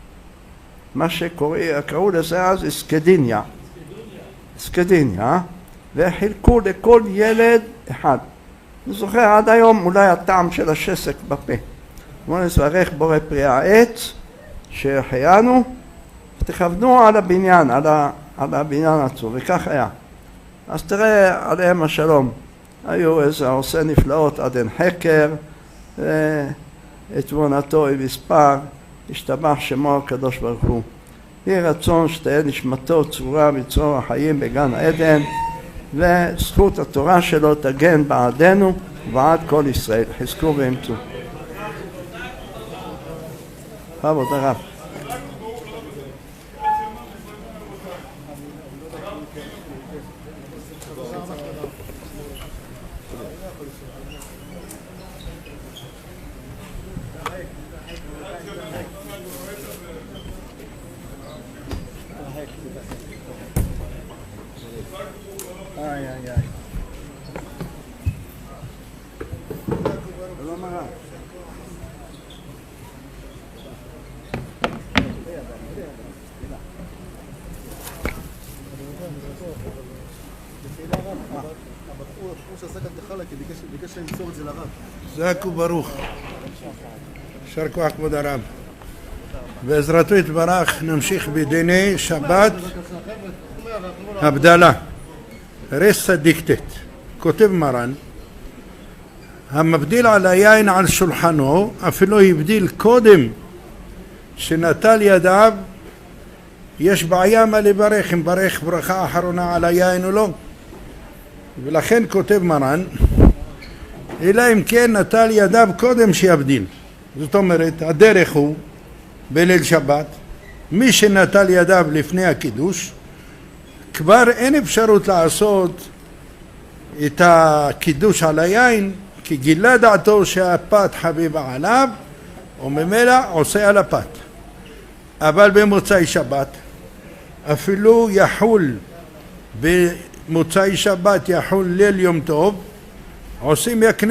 מה שקראו לזה אז אסקדיניה, אסקדיניה, וחילקו לכל ילד אחד. אני זוכר עד היום אולי הטעם של השסק בפה. בואו נברך בורא פרי העץ שהחיינו, ותכוונו על הבניין, על, ה, על הבניין עצמו, וכך היה. אז תראה עליהם השלום, היו איזה עושה נפלאות עד אין חקר, ואת תבונתו במספר, השתבח שמו הקדוש ברוך הוא. יהי רצון שתהיה נשמתו צרורה בצרור החיים בגן העדן, וזכות התורה שלו תגן בעדנו ובעד כל ישראל. חזקו ואמצו. בכבוד הרב. איי איי איי. שלום הרב. כמו שעשה כאן תחלה, כי ביקש, ביקש למסור את זה לרב. זק וברוך. יישר כוח כבוד הרב. בעזרתו יתברך נמשיך בדיני שבת הבדלה. רסה דיקטט. כותב מרן, המבדיל על היין על שולחנו, אפילו הבדיל קודם שנטל ידיו, יש בעיה מה לברך, אם ברך ברכה אחרונה על היין או לא. ולכן כותב מרן, אלא אם כן נטל ידיו קודם שיבדיל. זאת אומרת, הדרך הוא בליל שבת, מי שנטל ידיו לפני הקידוש, כבר אין אפשרות לעשות את הקידוש על היין, כי גילה דעתו שהפת חביבה עליו, וממילא עושה על הפת. אבל במוצאי שבת, אפילו יחול, במוצאי שבת יחול ליל יום טוב, עושים יקנה